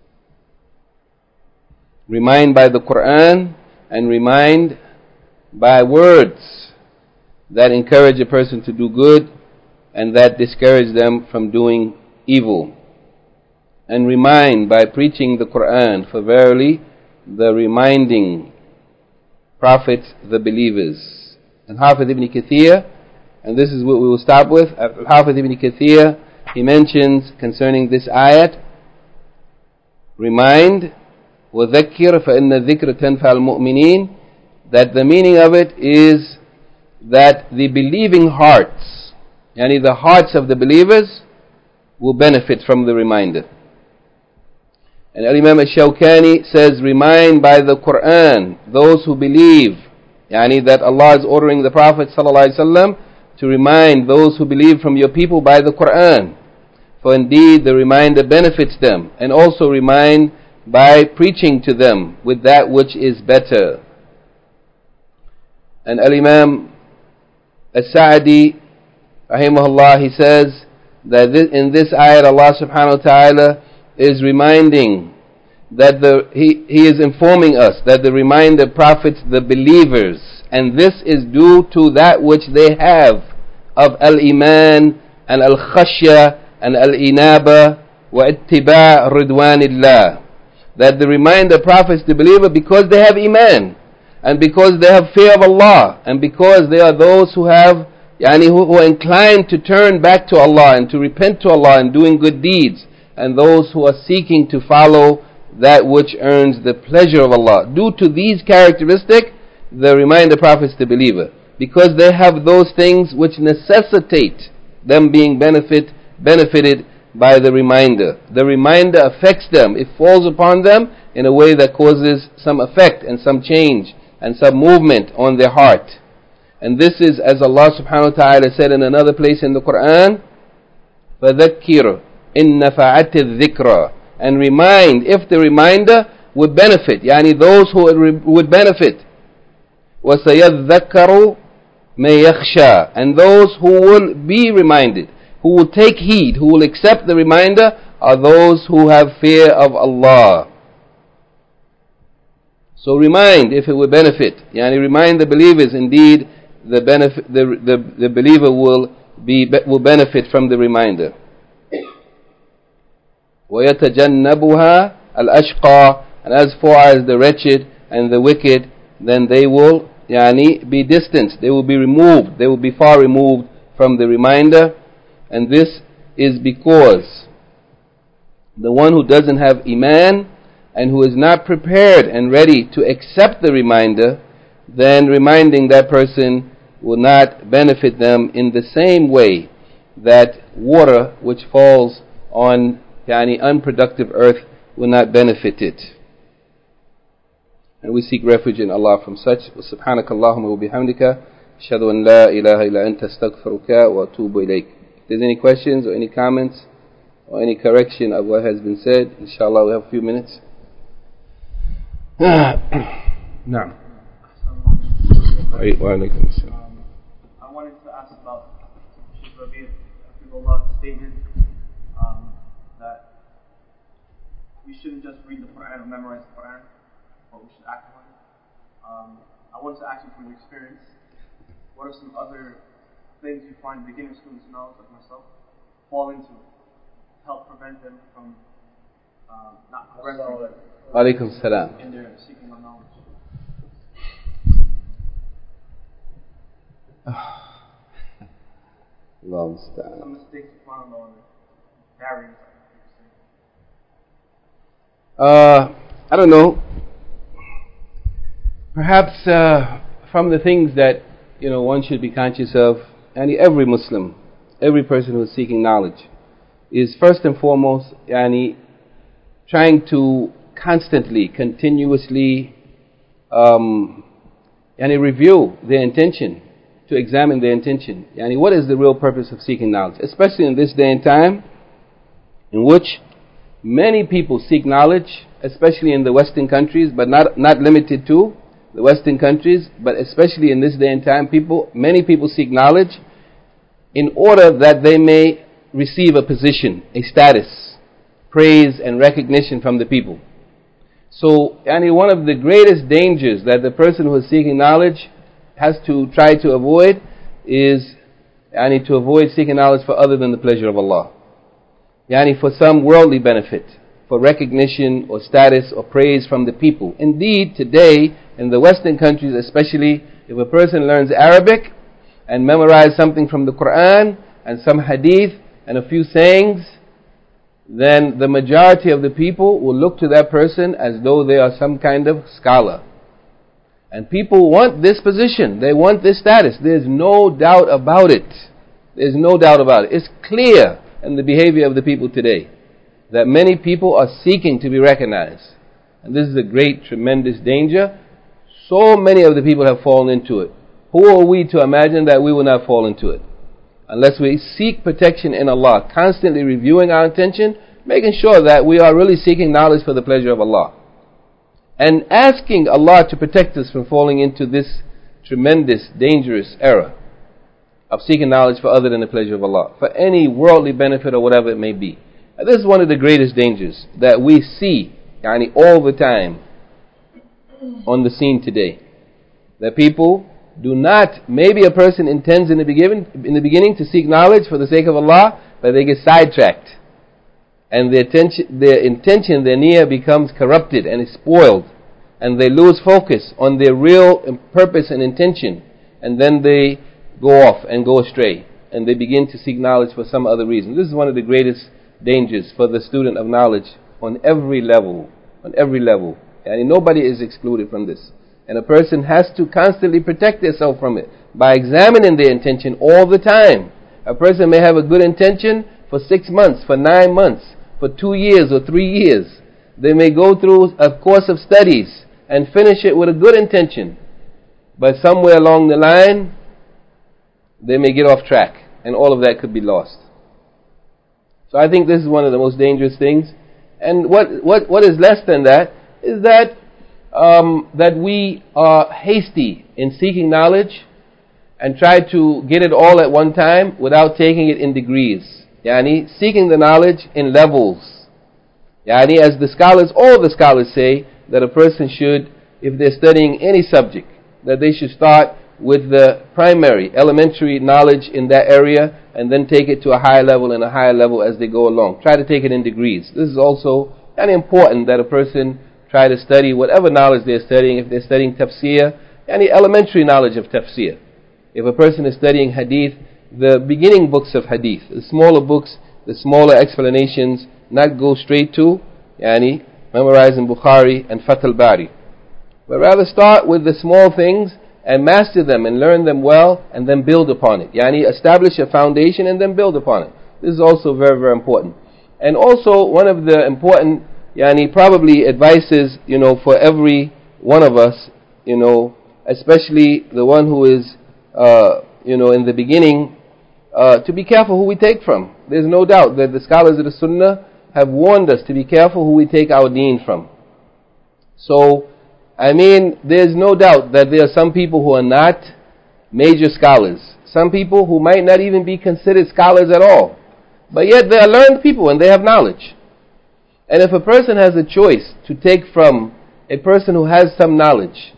Remind by the Quran, and remind by words that encourage a person to do good and that discourage them from doing evil. And remind by preaching the Quran, for verily the reminding profits the believers. And Hafiz ibn Kathir, and this is what we will stop with, Hafiz ibn Kathir, he mentions concerning this ayat, remind, وَذَكِّرْ فَإِنَّ الذِّكْرَ تَنْفَعُ الْمُؤْمِنِينَ, that the meaning of it is that the believing hearts, yani the hearts of the believers, will benefit from the reminder. And Imam al-Shawkani says, remind by the Quran those who believe, yani that Allah is ordering the Prophet ﷺ to remind those who believe from your people by the Quran. For indeed the reminder benefits them, and also remind by preaching to them with that which is better. And Al-Imam As-Sa'di rahimahullah, he says that in this ayat Allah subhanahu wa ta'ala is reminding that he is informing us that the reminder profits the believers, and this is due to that which they have of al-iman and al-khashya and al-inaba wa ittiba' ridwanillah. That the reminder profits the believer because they have iman, and because they have fear of Allah, and because they are those who have who are inclined to turn back to Allah and to repent to Allah and doing good deeds, and those who are seeking to follow that which earns the pleasure of Allah. Due to these characteristics, the reminder profits the believer, because they have those things which necessitate them being benefited by the reminder. The reminder affects them. It falls upon them in a way that causes some effect and some change and some movement on their heart. And this is, as Allah subhanahu wa ta'ala said in another place in the Quran, فَذَكِّرْ إِن نَفَعَتِ الذِّكْرَ, and remind if the reminder would benefit, yani those who would benefit. وَسَيَذَّكَّرُ مَن يَخْشَى, and those who will be reminded, who will take heed, who will accept the reminder, are those who have fear of Allah. So remind if it will benefit, yani remind the believers, indeed the believer will benefit from the reminder. وَيَتَجَنَّبُهَا الْأَشْقَى, and as far as the wretched and the wicked, then they will be distant, they will be removed, they will be far removed from the reminder. And this is because the one who doesn't have iman and who is not prepared and ready to accept the reminder, then reminding that person will not benefit them in the same way that water which falls on unproductive earth will not benefit it. And we seek refuge in Allah from such. وَسُبْحَانَكَ اللَّهُمَّ وَبِحَمْدِكَ أَشْهَدُ أَنْ لَا إِلَهَ إِلَّا أَنْتَ أَسْتَغْفِرُكَ وَأَتُوبُ إِلَيْكَ. If there's any questions or any comments or any correction of what has been said, inshallah we have a few minutes. Naam. Wa alaikum assalam. I wanted to ask about Shaykh Rabi' Hafidhullah's statement that we shouldn't just read the Quran or memorize the Quran, but we should act on it. I wanted to ask you from your experience, what are some other things you find beginner students knowledge like myself fall into to help prevent them from not progressing Alaikum salam. in their seeking of knowledge? Some mistakes you find on barriers. I don't know. Perhaps from the things that one should be conscious of, and every Muslim, every person who is seeking knowledge, is first and foremost trying to constantly, continuously review their intention, to examine their intention. What is the real purpose of seeking knowledge? Especially in this day and time in which many people seek knowledge, especially in the Western countries, but not limited to the Western countries, but especially in this day and time, many people seek knowledge in order that they may receive a position, a status, praise and recognition from the people. So, one of the greatest dangers that the person who is seeking knowledge has to try to avoid is to avoid seeking knowledge for other than the pleasure of Allah. For some worldly benefit, for recognition or status or praise from the people. Indeed, today, in the Western countries especially, if a person learns Arabic and memorizes something from the Quran and some hadith and a few sayings, then the majority of the people will look to that person as though they are some kind of scholar. And people want this position, they want this status. There's no doubt about it. There's no doubt about it. It's clear in the behavior of the people today that many people are seeking to be recognized. And this is a great, tremendous danger. So many of the people have fallen into it. Who are we to imagine that we will not fall into it? Unless we seek protection in Allah, constantly reviewing our intention, making sure that we are really seeking knowledge for the pleasure of Allah. And asking Allah to protect us from falling into this tremendous, dangerous error of seeking knowledge for other than the pleasure of Allah, for any worldly benefit or whatever it may be. And this is one of the greatest dangers that we see all the time on the scene today. That people do not, maybe a person intends in the beginning to seek knowledge for the sake of Allah, but they get sidetracked. And their intention, their niyyah becomes corrupted and is spoiled. And they lose focus on their real purpose and intention. And then they go off and go astray. And they begin to seek knowledge for some other reason. This is one of the greatest dangers for the student of knowledge on every level. On every level. And nobody is excluded from this. And a person has to constantly protect themselves from it by examining their intention all the time. A person may have a good intention for 6 months, for 9 months, for 2 years or 3 years. They may go through a course of studies and finish it with a good intention. But somewhere along the line, they may get off track and all of that could be lost. So I think this is one of the most dangerous things. And what is less than that is that we are hasty in seeking knowledge and try to get it all at one time without taking it in degrees. Seeking the knowledge in levels. As the scholars, all the scholars say that a person should, if they're studying any subject, that they should start with the primary, elementary knowledge in that area and then take it to a higher level and a higher level as they go along. Try to take it in degrees. This is also important that a person try to study whatever knowledge they're studying. If they're studying tafsir, any elementary knowledge of tafsir. If a person is studying hadith, the beginning books of hadith, the smaller books, the smaller explanations, not go straight to memorizing Bukhari and Fath al-Bari, but rather start with the small things and master them and learn them well and then build upon it. Establish a foundation and then build upon it. This is also very, very important. And also one of the important probably advices, for every one of us, especially the one who is, in the beginning, to be careful who we take from. There's no doubt that the scholars of the Sunnah have warned us to be careful who we take our deen from. So, there's no doubt that there are some people who are not major scholars. Some people who might not even be considered scholars at all. But yet they are learned people and they have knowledge. And if a person has a choice to take from a person who has some knowledge,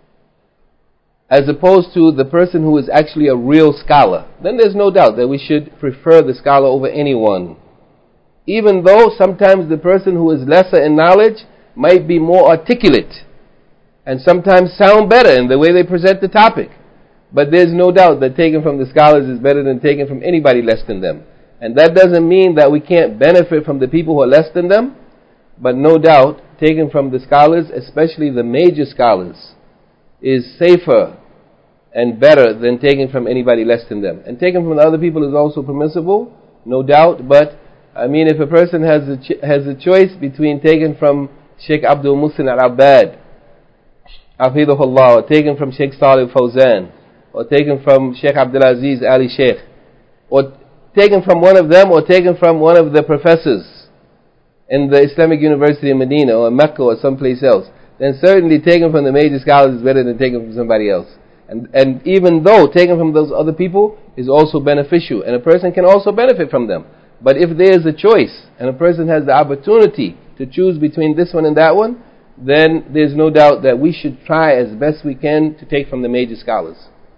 as opposed to the person who is actually a real scholar, then there's no doubt that we should prefer the scholar over anyone. Even though sometimes the person who is lesser in knowledge might be more articulate and sometimes sound better in the way they present the topic. But there's no doubt that taking from the scholars is better than taking from anybody less than them. And that doesn't mean that we can't benefit from the people who are less than them, but no doubt taking from the scholars, especially the major scholars, is safer and better than taking from anybody less than them. And taking from the other people is also permissible, no doubt, but if a person has a choice between taking from Sheikh Abdul Muhsin al-Abbad Hafidhullah, or taken from Sheikh Salih Fawzan, or taken from Sheikh Abdulaziz Ali Sheikh, or taken from one of them, or taken from one of the professors in the Islamic University in Medina or Mecca or someplace else, then certainly taken from the major scholars is better than taken from somebody else. And even though taken from those other people is also beneficial, and a person can also benefit from them. But if there is a choice, and a person has the opportunity to choose between this one and that one, then there's no doubt that we should try as best we can to take from the major scholars.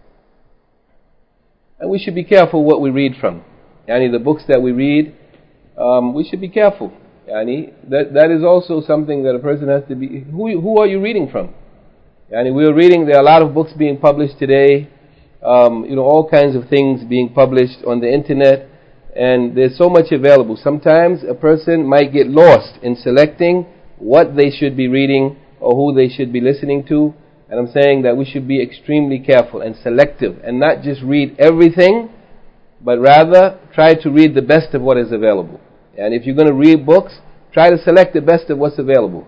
And we should be careful what we read from. The books that we read, we should be careful. That is also something that a person has to be. Who are you reading from? We are reading. There are a lot of books being published today. All kinds of things being published on the internet, and there's so much available. Sometimes a person might get lost in selecting what they should be reading or who they should be listening to. And I'm saying that we should be extremely careful and selective, and not just read everything, but rather try to read the best of what is available. And if you're going to read books, try to select the best of what's available.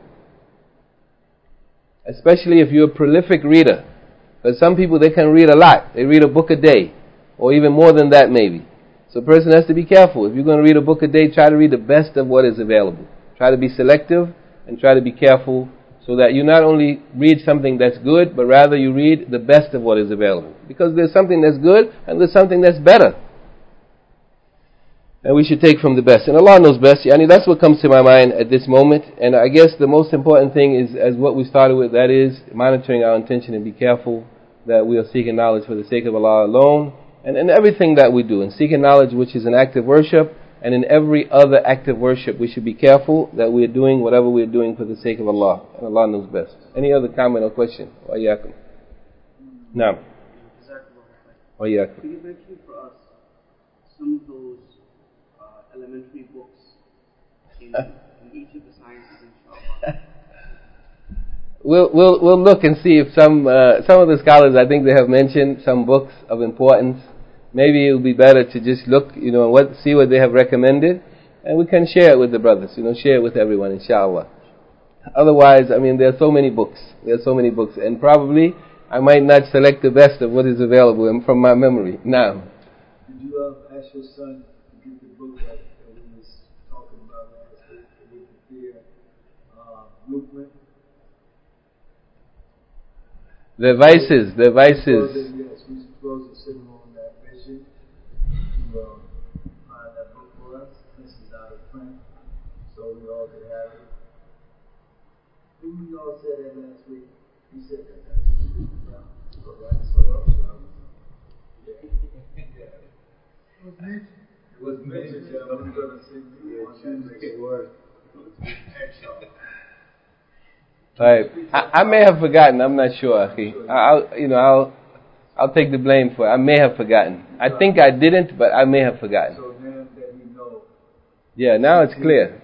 Especially if you're a prolific reader. Because some people, they can read a lot. They read a book a day, or even more than that maybe. So a person has to be careful. If you're going to read a book a day, try to read the best of what is available. Try to be selective and try to be careful, so that you not only read something that's good, but rather you read the best of what is available. Because there's something that's good and there's something that's better. And we should take from the best. And Allah knows best. That's what comes to my mind at this moment. And I guess the most important thing is, as what we started with, that is monitoring our intention and be careful that we are seeking knowledge for the sake of Allah alone. And in everything that we do. And seeking knowledge, which is an act of worship. And in every other act of worship, we should be careful that we are doing whatever we are doing for the sake of Allah. And Allah knows best. Any other comment or question? Wa iyaakum. Naam. Wa iyaakum. Could you mention for us some of those elementary books in each of the sciences, inshallah? We'll look and see if some of the scholars, I think they have mentioned some books of importance. Maybe it would be better to just look, see what they have recommended, and we can share it with the brothers, share it with everyone, inshallah. Otherwise, there are so many books. And probably I might not select the best of what is available from my memory. Now. Did you ask your son to get the book that we was talking about last week, the Fear Blueprint? The vices. Yes, we supposed to sit on that mission to find that book for us. This is out of print, so we all could have it. Didn't we all say that last week? We said that last week. Yeah. All right, so it was mentioned, yeah, but we're going to sing the word. Right. I may have forgotten. I'm not sure, Akhi. I'll take the blame for it. I may have forgotten. I think I didn't, but I may have forgotten. So now that we know. Yeah, now it's clear.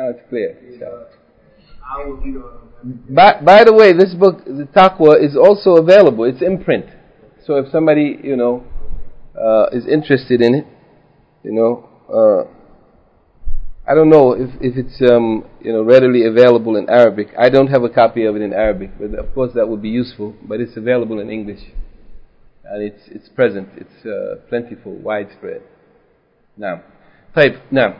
I will be on. By the way, this book, the Taqwa, is also available. It's in print. So if somebody, is interested in it, I don't know if it's readily available in Arabic. I don't have a copy of it in Arabic, but of course that would be useful. But it's available in English, and it's present. It's plentiful, widespread. Now, now.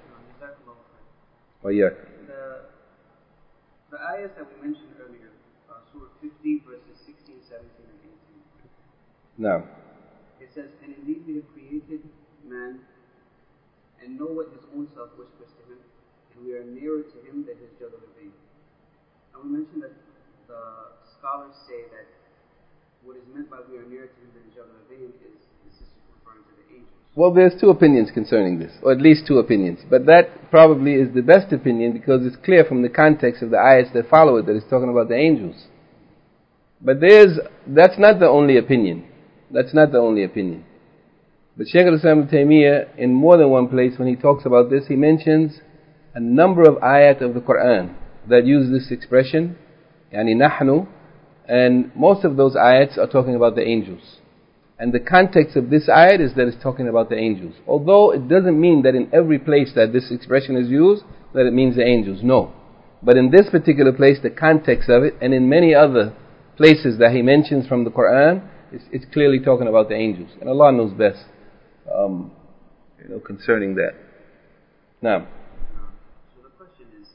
Oh yeah. The ayahs that we mentioned earlier, Surah 50, verses 16, 17, and 18. Now. It says, "And indeed we have created man, and know what his own self whispers to him, and we are nearer to him than his jugular vein." And we mentioned that the scholars say that what is meant by we are nearer to him than his jugular vein is this is referring to the angels. Well, there's two opinions concerning this, or at least two opinions. But that probably is the best opinion because it's clear from the context of the ayats that follow it that it's talking about the angels. But that's not the only opinion. That's not the only opinion. But Shaykh al-Islam ibn Taymiyyah, in more than one place when he talks about this, he mentions a number of ayat of the Quran that use this expression, yani nahnu, and most of those ayats are talking about the angels. And the context of this ayat is that it's talking about the angels. Although it doesn't mean that in every place that this expression is used, that it means the angels. No. But in this particular place, the context of it, and in many other places that He mentions from the Quran, it's clearly talking about the angels. And Allah knows best concerning that. Now. So the question is,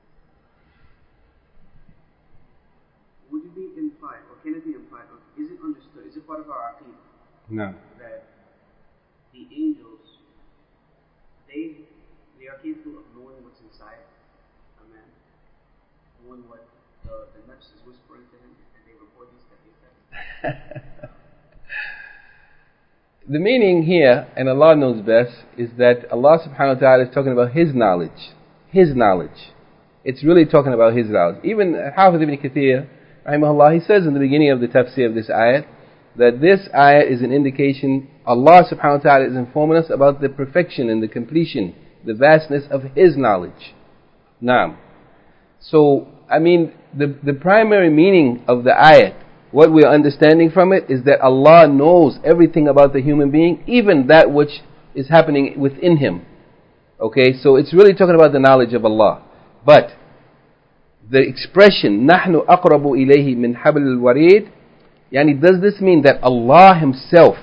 would it be implied, or can it be implied, or is it understood, is it part of our aqeedah? No. That the angels, they are capable of knowing what's inside a man, knowing what the nafs is whispering to him, and they report these that they said. The meaning here, and Allah knows best, is that Allah subhanahu wa ta'ala is talking about His knowledge. His knowledge. It's really talking about His knowledge. Even Hafiz ibn Kathir, rahimahullah, he says in the beginning of the tafsir of this ayat, that this ayat is an indication, Allah subhanahu wa ta'ala is informing us about the perfection and the completion, the vastness of His knowledge. Naam. So, the primary meaning of the ayat, what we are understanding from it, is that Allah knows everything about the human being, even that which is happening within him. Okay, so it's really talking about the knowledge of Allah. But the expression نحن أقرب إليه من حبل الوريد, does this mean that Allah Himself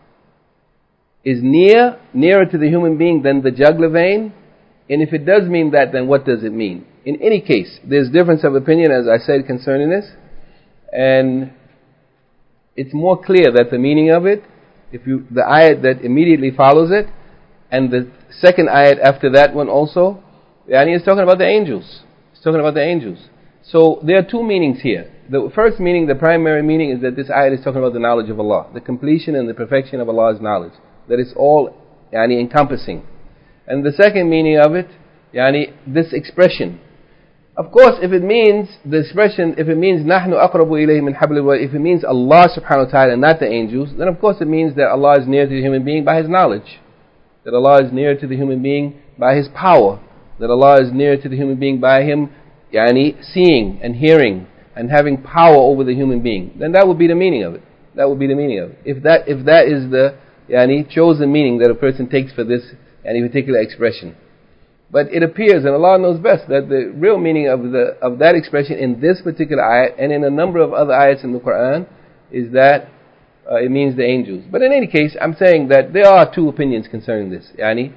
is nearer to the human being than the jugular vein? And if it does mean that, then what does it mean? In any case, there's difference of opinion, as I said, concerning this. And it's more clear that the meaning of it, the ayat that immediately follows it, and the second ayat after that one also, is talking about the angels. It's talking about the angels. So there are two meanings here. The first meaning, the primary meaning, is that this ayat is talking about the knowledge of Allah, the completion and the perfection of Allah's knowledge, that it's all encompassing. And the second meaning of it, this expression. Of course, if it means the expression, if it means نحن أقرب إليه من حبل الوريد, if it means Allah subhanahu wa ta'ala and not the angels, then of course it means that Allah is near to the human being by His knowledge, that Allah is near to the human being by His power, that Allah is near to the human being by Him seeing and hearing and having power over the human being. Then that would be the meaning of it. That would be the meaning of it. If that is the chosen meaning that a person takes for this particular expression. But it appears, and Allah knows best, that the real meaning of that expression in this particular ayat and in a number of other ayats in the Quran is that it means the angels. But in any case, I'm saying that there are two opinions concerning this. There's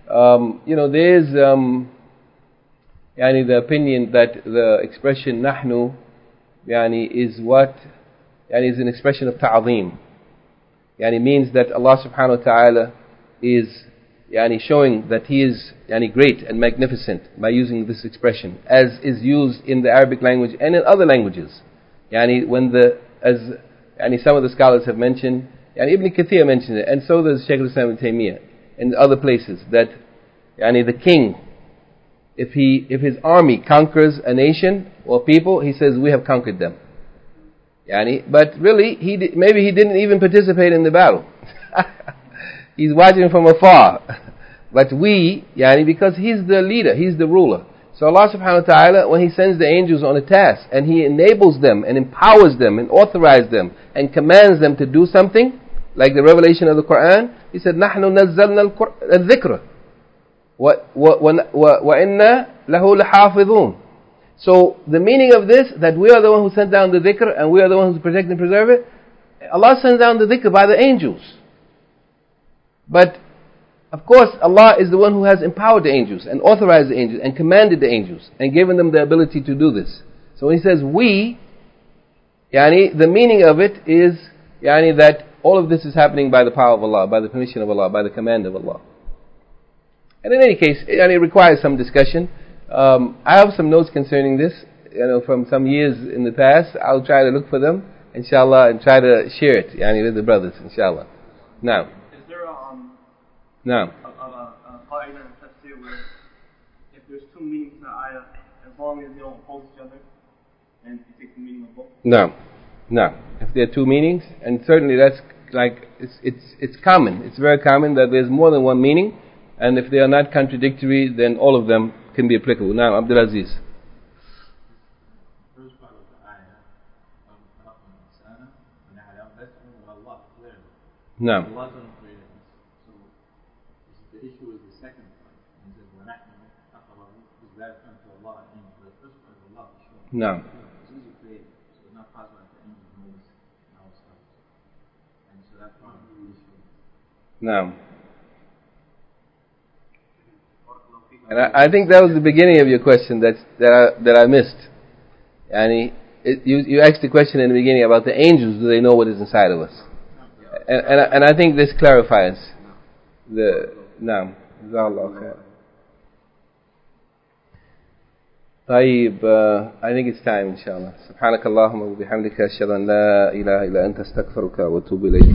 the opinion that the expression nahnu is what is an expression of ta'zeem. It means that Allah subhanahu wa ta'ala is showing that He is great and magnificent by using this expression, as is used in the Arabic language and in other languages. As some of the scholars have mentioned, Ibn Kathir mentioned it, and so does Shaykh al-Islam ibn Taymiyyah, and other places, that the king, if his army conquers a nation or people, he says, we have conquered them. But really, maybe he didn't even participate in the battle. He's watching from afar. But because He's the leader, He's the ruler. So Allah subhanahu wa ta'ala, when He sends the angels on a task, and He enables them and empowers them and authorizes them and commands them to do something, like the revelation of the Quran, He said, نَحْنُ نَزَّلْنَا الذِّكْرَ وَإِنَّا لَهُ لَحَافِظُونَ. So the meaning of this, that we are the one who sent down the dhikr and we are the one who protect and preserve it, Allah sends down the dhikr by the angels. But of course Allah is the one who has empowered the angels and authorized the angels and commanded the angels and given them the ability to do this. So when He says we, the meaning of it is that all of this is happening by the power of Allah, by the permission of Allah, by the command of Allah. And in any case, it requires some discussion. I have some notes concerning this, from some years in the past. I'll try to look for them, inshallah, and try to share it, with the brothers, inshallah. Now. Is there a qaida in tafsir where if there's two meanings to the ayah, as long as they don't oppose each other, then you take the meaning of both? No. If there are two meanings, and certainly that's it's common. It's very common that there's more than one meaning, and if they are not contradictory, then all of them can be applicable. Now, Abdul Aziz. First part of the ayah, No. Allah doesn't create it. So the issue is the second part. He says, وَنَحْنُ أَقْرَبُ, is that unto Allah, and the first part of Allah, sure. No. As soon as you create it, so it's not possible that the angels Now, and I think that was the beginning of your question that I missed. Yani, you asked the question in the beginning about the angels. Do they know what is inside of us? And I think this clarifies the. Naam. Jazakallah khair. طيب, I think it's time, inshallah. سبحانك اللهم وبحمدك أشهد أن لا إله إلا أنت أستغفرك وأتوب إليك.